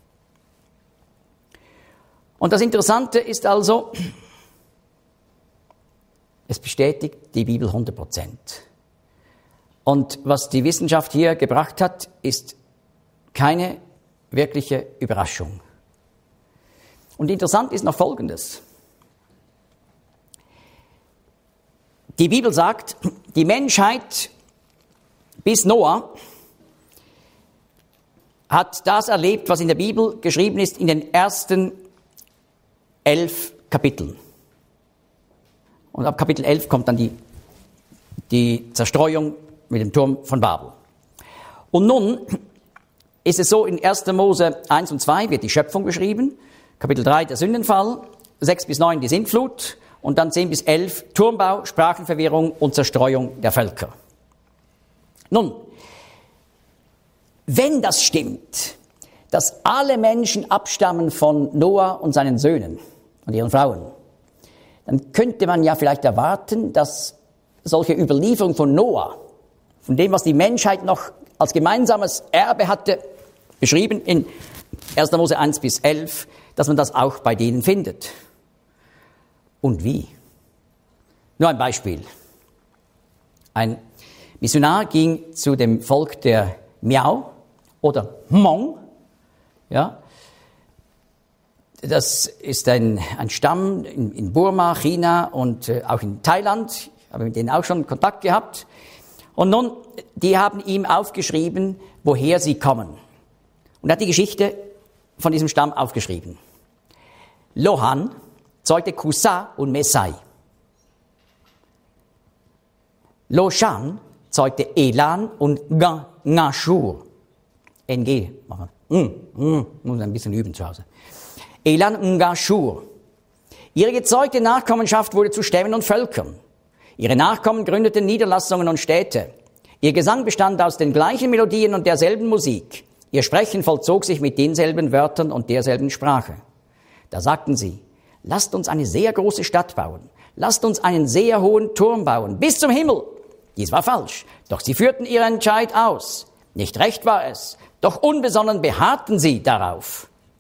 Und das Interessante ist also, es bestätigt die Bibel 100%. Und was die Wissenschaft hier gebracht hat, ist keine wirkliche Überraschung. Und interessant ist noch Folgendes. Die Bibel sagt, die Menschheit bis Noah hat das erlebt, was in der Bibel geschrieben ist in den ersten 11 Kapiteln. Und ab Kapitel 11 kommt dann die Zerstreuung mit dem Turm von Babel. Und nun ist es so, in 1. Mose 1 und 2 wird die Schöpfung beschrieben, Kapitel 3 der Sündenfall, 6 bis 9 die Sintflut und dann 10 bis 11 Turmbau, Sprachenverwirrung und Zerstreuung der Völker. Nun, wenn das stimmt, dass alle Menschen abstammen von Noah und seinen Söhnen und ihren Frauen, dann könnte man ja vielleicht erwarten, dass solche Überlieferung von Noah, von dem, was die Menschheit noch als gemeinsames Erbe hatte, beschrieben in 1. Mose 1 bis 11, dass man das auch bei denen findet. Und wie? Nur ein Beispiel. Ein Missionar ging zu dem Volk der Miao oder Hmong, ja. Das ist ein Stamm in Burma, China und auch in Thailand. Ich habe mit denen auch schon Kontakt gehabt. Und nun, die haben ihm aufgeschrieben, woher sie kommen. Und er hat die Geschichte von diesem Stamm aufgeschrieben. Lohan zeugte Kusa und Mesai. Loshan zeugte Elan und Ngashur. NG machen. Muss ein bisschen üben zu Hause. Elan und Ngashur. Ihre gezeugte Nachkommenschaft wurde zu Stämmen und Völkern. Ihre Nachkommen gründeten Niederlassungen und Städte. Ihr Gesang bestand aus den gleichen Melodien und derselben Musik. Ihr Sprechen vollzog sich mit denselben Wörtern und derselben Sprache. Da sagten sie, lasst uns eine sehr große Stadt bauen. Lasst uns einen sehr hohen Turm bauen, bis zum Himmel. Dies war falsch, doch sie führten ihren Entscheid aus. Nicht recht war es, doch unbesonnen beharrten sie darauf.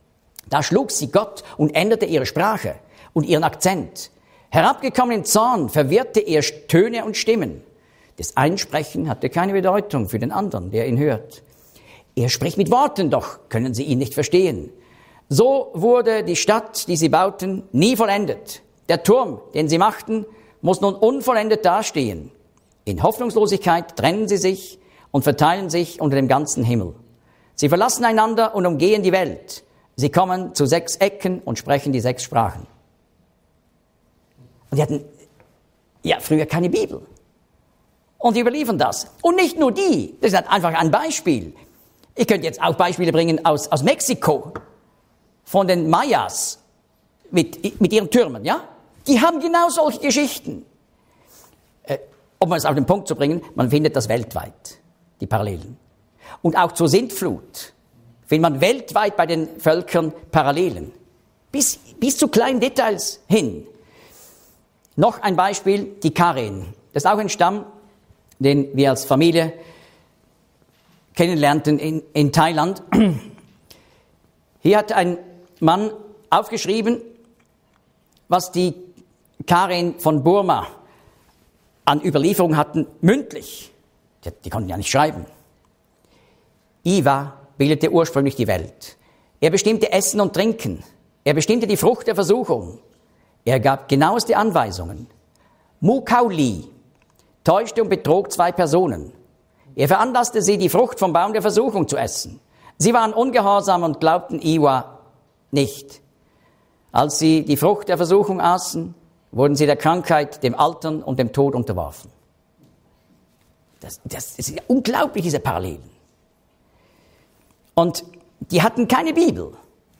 Da schlug sie Gott und änderte ihre Sprache und ihren Akzent. Herabgekommen in Zorn verwirrte er Töne und Stimmen. Das Einsprechen hatte keine Bedeutung für den anderen, der ihn hört. Er spricht mit Worten, doch können sie ihn nicht verstehen. So wurde die Stadt, die sie bauten, nie vollendet. Der Turm, den sie machten, muss nun unvollendet dastehen. In Hoffnungslosigkeit trennen sie sich und verteilen sich unter dem ganzen Himmel. Sie verlassen einander und umgehen die Welt. Sie kommen zu 6 Ecken und sprechen die 6 Sprachen. Und die hatten früher keine Bibel. Und die überliefern das. Und nicht nur die, das ist einfach ein Beispiel. Ich könnte jetzt auch Beispiele bringen aus Mexiko, von den Mayas mit ihren Türmen, ja? Die haben genau solche Geschichten. Um es auf den Punkt zu bringen, man findet das weltweit, die Parallelen. Und auch zur Sintflut findet man weltweit bei den Völkern Parallelen. Bis zu kleinen Details hin. Noch ein Beispiel, die Karen. Das ist auch ein Stamm, den wir als Familie kennenlernten in Thailand. Hier hat ein Mann aufgeschrieben, was die Karen von Burma an Überlieferung hatten, mündlich. Die konnten ja nicht schreiben. Iwa bildete ursprünglich die Welt. Er bestimmte Essen und Trinken. Er bestimmte die Frucht der Versuchung. Er gab genaueste Anweisungen. Mukauli täuschte und betrog 2 Personen. Er veranlasste sie, die Frucht vom Baum der Versuchung zu essen. Sie waren ungehorsam und glaubten Iwa nicht. Als sie die Frucht der Versuchung aßen, wurden sie der Krankheit, dem Altern und dem Tod unterworfen. Das ist unglaublich, diese Parallelen. Und die hatten keine Bibel.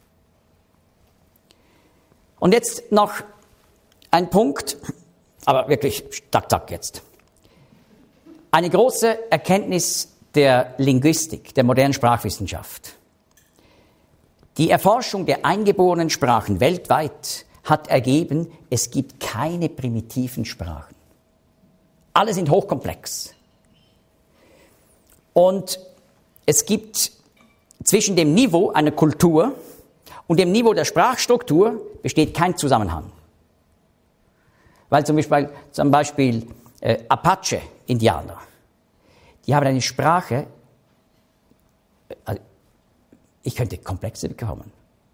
Und jetzt noch ein Punkt, aber wirklich zack jetzt. Eine große Erkenntnis der Linguistik, der modernen Sprachwissenschaft. Die Erforschung der eingeborenen Sprachen weltweit hat ergeben, es gibt keine primitiven Sprachen. Alle sind hochkomplex. Und es gibt zwischen dem Niveau einer Kultur und dem Niveau der Sprachstruktur besteht kein Zusammenhang. Weil zum Beispiel Apache-Indianer, die haben eine Sprache, also ich könnte komplexer bekommen.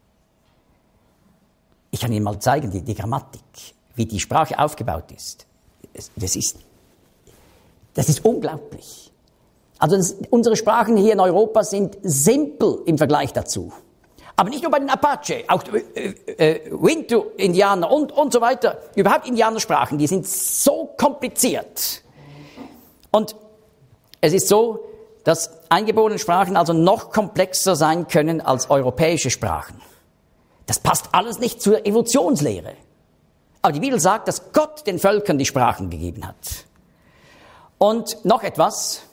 Ich kann Ihnen mal zeigen, die Grammatik, wie die Sprache aufgebaut ist. Das ist unglaublich. Also unsere Sprachen hier in Europa sind simpel im Vergleich dazu. Aber nicht nur bei den Apache, auch Wintu-Indianer und so weiter. Überhaupt Indianersprachen, die sind so kompliziert. Und es ist so, dass eingeborene Sprachen also noch komplexer sein können als europäische Sprachen. Das passt alles nicht zur Evolutionslehre. Aber die Bibel sagt, dass Gott den Völkern die Sprachen gegeben hat. Und noch etwas.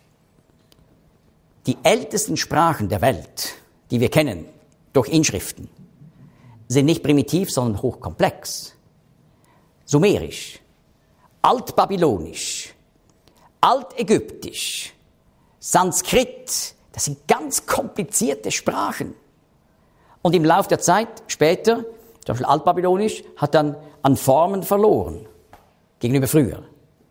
Die ältesten Sprachen der Welt, die wir kennen, durch Inschriften, sind nicht primitiv, sondern hochkomplex. Sumerisch, Altbabylonisch, Altägyptisch, Sanskrit, das sind ganz komplizierte Sprachen. Und im Laufe der Zeit später, zum Beispiel Altbabylonisch, hat dann an Formen verloren gegenüber früher.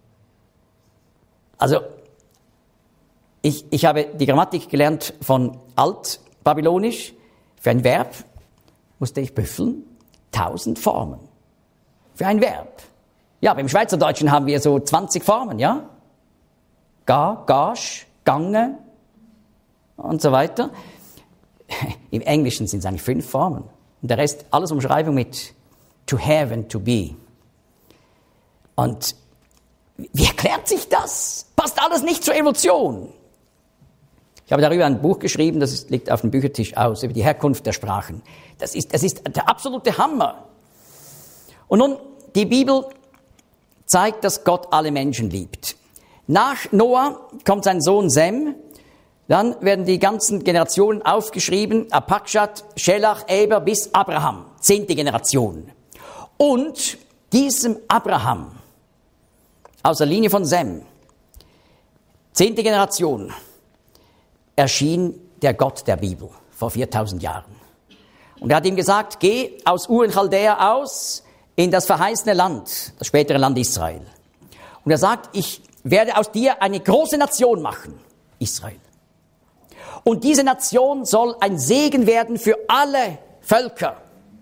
Also, ich habe die Grammatik gelernt von Altbabylonisch. Für ein Verb musste ich büffeln 1000 Formen. Für ein Verb. Ja, beim Schweizerdeutschen haben wir so 20 Formen, ja? Ga, gasch, gange und so weiter. Im Englischen sind es eigentlich 5 Formen. Und der Rest, alles Umschreibung mit to have and to be. Und wie erklärt sich das? Passt alles nicht zur Evolution. Ich habe darüber ein Buch geschrieben, das liegt auf dem Büchertisch aus, über die Herkunft der Sprachen. Das ist der absolute Hammer. Und nun, die Bibel zeigt, dass Gott alle Menschen liebt. Nach Noah kommt sein Sohn Sem, dann werden die ganzen Generationen aufgeschrieben, Arpachshad, Schelach, Eber bis Abraham, 10. Generation. Und diesem Abraham, aus der Linie von Sem, 10. Generation, erschien der Gott der Bibel vor 4000 Jahren. Und er hat ihm gesagt, geh aus Ur in Chaldäa aus in das verheißene Land, das spätere Land Israel. Und er sagt, ich werde aus dir eine große Nation machen, Israel. Und diese Nation soll ein Segen werden für alle Völker.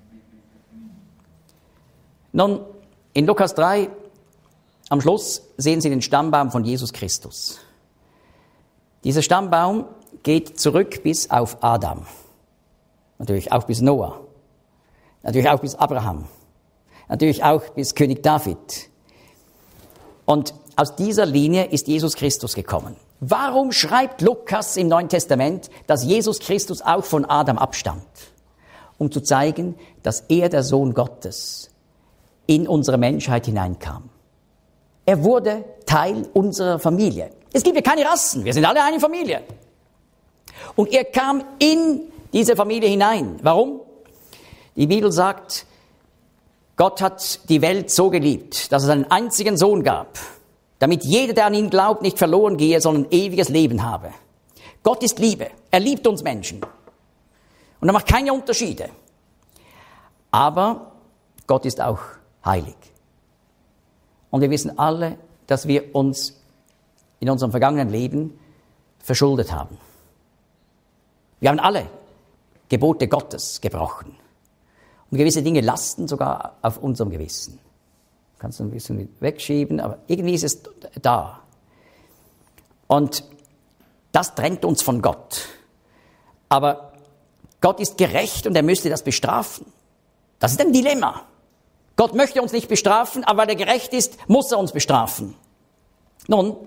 Nun, in Lukas 3, am Schluss sehen Sie den Stammbaum von Jesus Christus. Dieser Stammbaum geht zurück bis auf Adam. Natürlich auch bis Noah. Natürlich auch bis Abraham. Natürlich auch bis König David. Und aus dieser Linie ist Jesus Christus gekommen. Warum schreibt Lukas im Neuen Testament, dass Jesus Christus auch von Adam abstammt? Um zu zeigen, dass er, der Sohn Gottes, in unsere Menschheit hineinkam. Er wurde Teil unserer Familie. Es gibt ja keine Rassen, wir sind alle eine Familie. Und er kam in diese Familie hinein. Warum? Die Bibel sagt, Gott hat die Welt so geliebt, dass es einen einzigen Sohn gab, damit jeder, der an ihn glaubt, nicht verloren gehe, sondern ewiges Leben habe. Gott ist Liebe. Er liebt uns Menschen. Und er macht keine Unterschiede. Aber Gott ist auch heilig. Und wir wissen alle, dass wir uns in unserem vergangenen Leben verschuldet haben. Wir haben alle Gebote Gottes gebrochen. Und gewisse Dinge lasten sogar auf unserem Gewissen. Kannst du ein bisschen wegschieben, aber irgendwie ist es da. Und das trennt uns von Gott. Aber Gott ist gerecht und er müsste das bestrafen. Das ist ein Dilemma. Gott möchte uns nicht bestrafen, aber weil er gerecht ist, muss er uns bestrafen. Nun,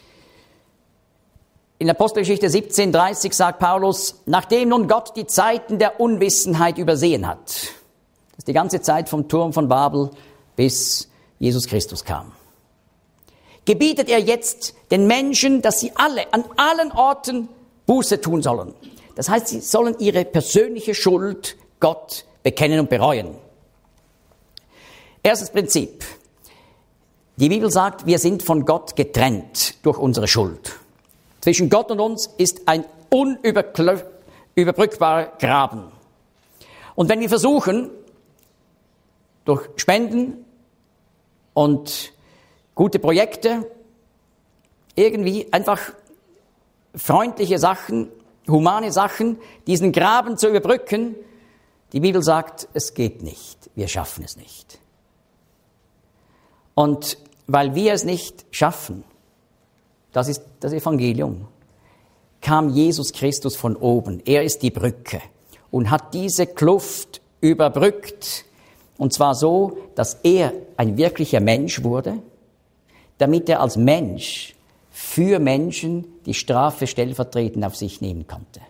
in Apostelgeschichte 17,30 sagt Paulus, nachdem nun Gott die Zeiten der Unwissenheit übersehen hat, das ist die ganze Zeit vom Turm von Babel bis Jesus Christus kam, gebietet er jetzt den Menschen, dass sie alle an allen Orten Buße tun sollen. Das heißt, sie sollen ihre persönliche Schuld Gott bekennen und bereuen. Erstes Prinzip. Die Bibel sagt, wir sind von Gott getrennt durch unsere Schuld. Zwischen Gott und uns ist ein unüberbrückbarer Graben. Und wenn wir versuchen, durch Spenden und gute Projekte irgendwie einfach freundliche Sachen, humane Sachen, diesen Graben zu überbrücken, die Bibel sagt, es geht nicht, wir schaffen es nicht. Und weil wir es nicht schaffen, das ist das Evangelium, kam Jesus Christus von oben. Er ist die Brücke und hat diese Kluft überbrückt. Und zwar so, dass er ein wirklicher Mensch wurde, damit er als Mensch für Menschen die Strafe stellvertretend auf sich nehmen konnte.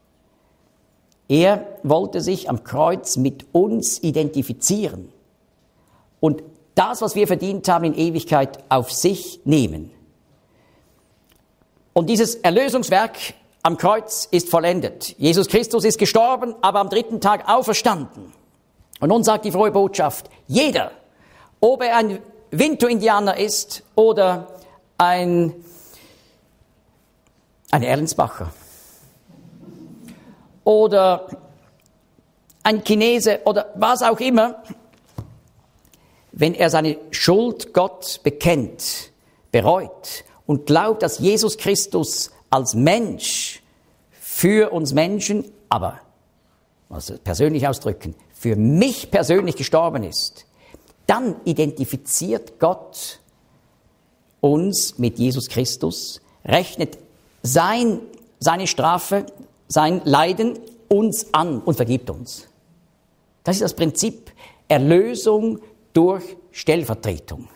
Er wollte sich am Kreuz mit uns identifizieren und das, was wir verdient haben in Ewigkeit, auf sich nehmen. Und dieses Erlösungswerk am Kreuz ist vollendet. Jesus Christus ist gestorben, aber am 3. Tag auferstanden. Und nun sagt die frohe Botschaft, jeder, ob er ein Wintu-Indianer ist oder ein Erlensbacher oder ein Chinese oder was auch immer, wenn er seine Schuld Gott bekennt, bereut und glaubt, dass Jesus Christus als Mensch für uns Menschen, aber, also persönlich ausdrücken, für mich persönlich gestorben ist, dann identifiziert Gott uns mit Jesus Christus, rechnet seine Strafe, sein Leiden uns an und vergibt uns. Das ist das Prinzip Erlösung durch Stellvertretung.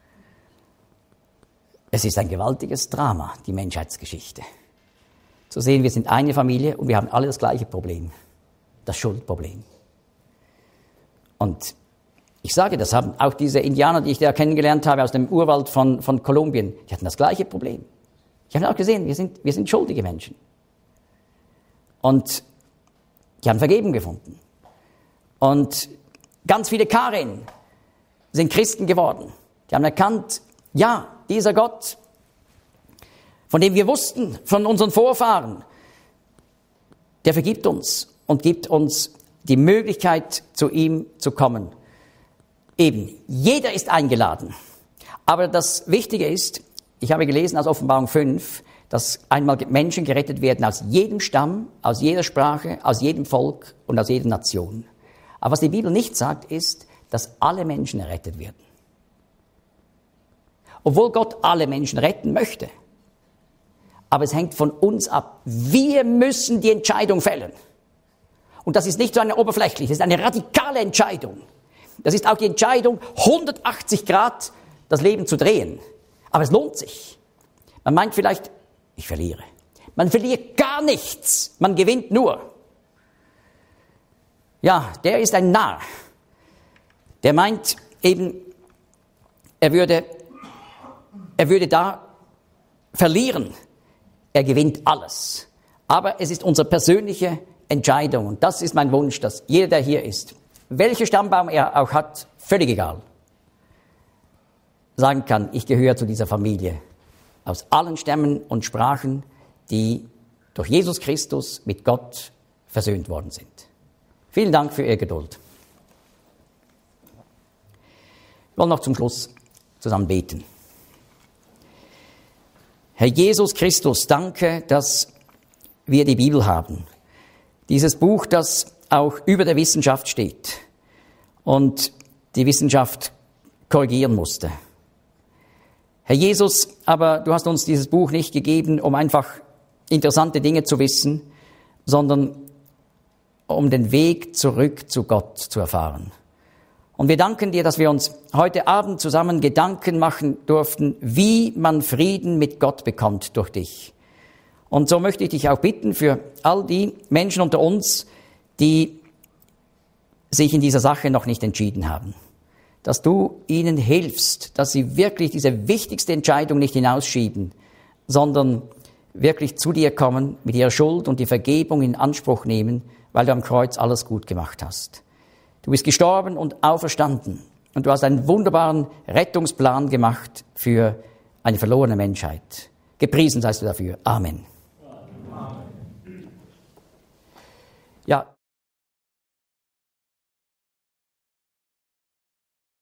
Es ist ein gewaltiges Drama, die Menschheitsgeschichte. Zu sehen, wir sind eine Familie und wir haben alle das gleiche Problem, das Schuldproblem. Und ich sage, das haben auch diese Indianer, die ich da kennengelernt habe aus dem Urwald von Kolumbien, die hatten das gleiche Problem. Ich habe auch gesehen, wir sind schuldige Menschen. Und die haben Vergebung gefunden. Und ganz viele Karen sind Christen geworden. Die haben erkannt, ja, dieser Gott, von dem wir wussten, von unseren Vorfahren, der vergibt uns und gibt uns die Möglichkeit, zu ihm zu kommen. Eben, jeder ist eingeladen. Aber das Wichtige ist, ich habe gelesen aus Offenbarung 5, dass einmal Menschen gerettet werden aus jedem Stamm, aus jeder Sprache, aus jedem Volk und aus jeder Nation. Aber was die Bibel nicht sagt, ist, dass alle Menschen errettet werden. Obwohl Gott alle Menschen retten möchte. Aber es hängt von uns ab. Wir müssen die Entscheidung fällen. Und das ist nicht so eine oberflächliche, das ist eine radikale Entscheidung. Das ist auch die Entscheidung, 180 Grad das Leben zu drehen. Aber es lohnt sich. Man meint vielleicht, ich verliere. Man verliert gar nichts, man gewinnt nur. Ja, der ist ein Narr. Der meint eben, er würde da verlieren. Er gewinnt alles. Aber es ist unsere persönliche Entscheidung. Und das ist mein Wunsch, dass jeder, der hier ist, welchen Stammbaum er auch hat, völlig egal, sagen kann, ich gehöre zu dieser Familie aus allen Stämmen und Sprachen, die durch Jesus Christus mit Gott versöhnt worden sind. Vielen Dank für Ihre Geduld. Wir wollen noch zum Schluss zusammen beten. Herr Jesus Christus, danke, dass wir die Bibel haben. Dieses Buch, das auch über der Wissenschaft steht und die Wissenschaft korrigieren musste. Herr Jesus, aber du hast uns dieses Buch nicht gegeben, um einfach interessante Dinge zu wissen, sondern um den Weg zurück zu Gott zu erfahren. Und wir danken dir, dass wir uns heute Abend zusammen Gedanken machen durften, wie man Frieden mit Gott bekommt durch dich. Und so möchte ich dich auch bitten für all die Menschen unter uns, die sich in dieser Sache noch nicht entschieden haben, dass du ihnen hilfst, dass sie wirklich diese wichtigste Entscheidung nicht hinausschieben, sondern wirklich zu dir kommen, mit ihrer Schuld und die Vergebung in Anspruch nehmen, weil du am Kreuz alles gut gemacht hast. Du bist gestorben und auferstanden und du hast einen wunderbaren Rettungsplan gemacht für eine verlorene Menschheit. Gepriesen seist du dafür. Amen. Amen. Ja.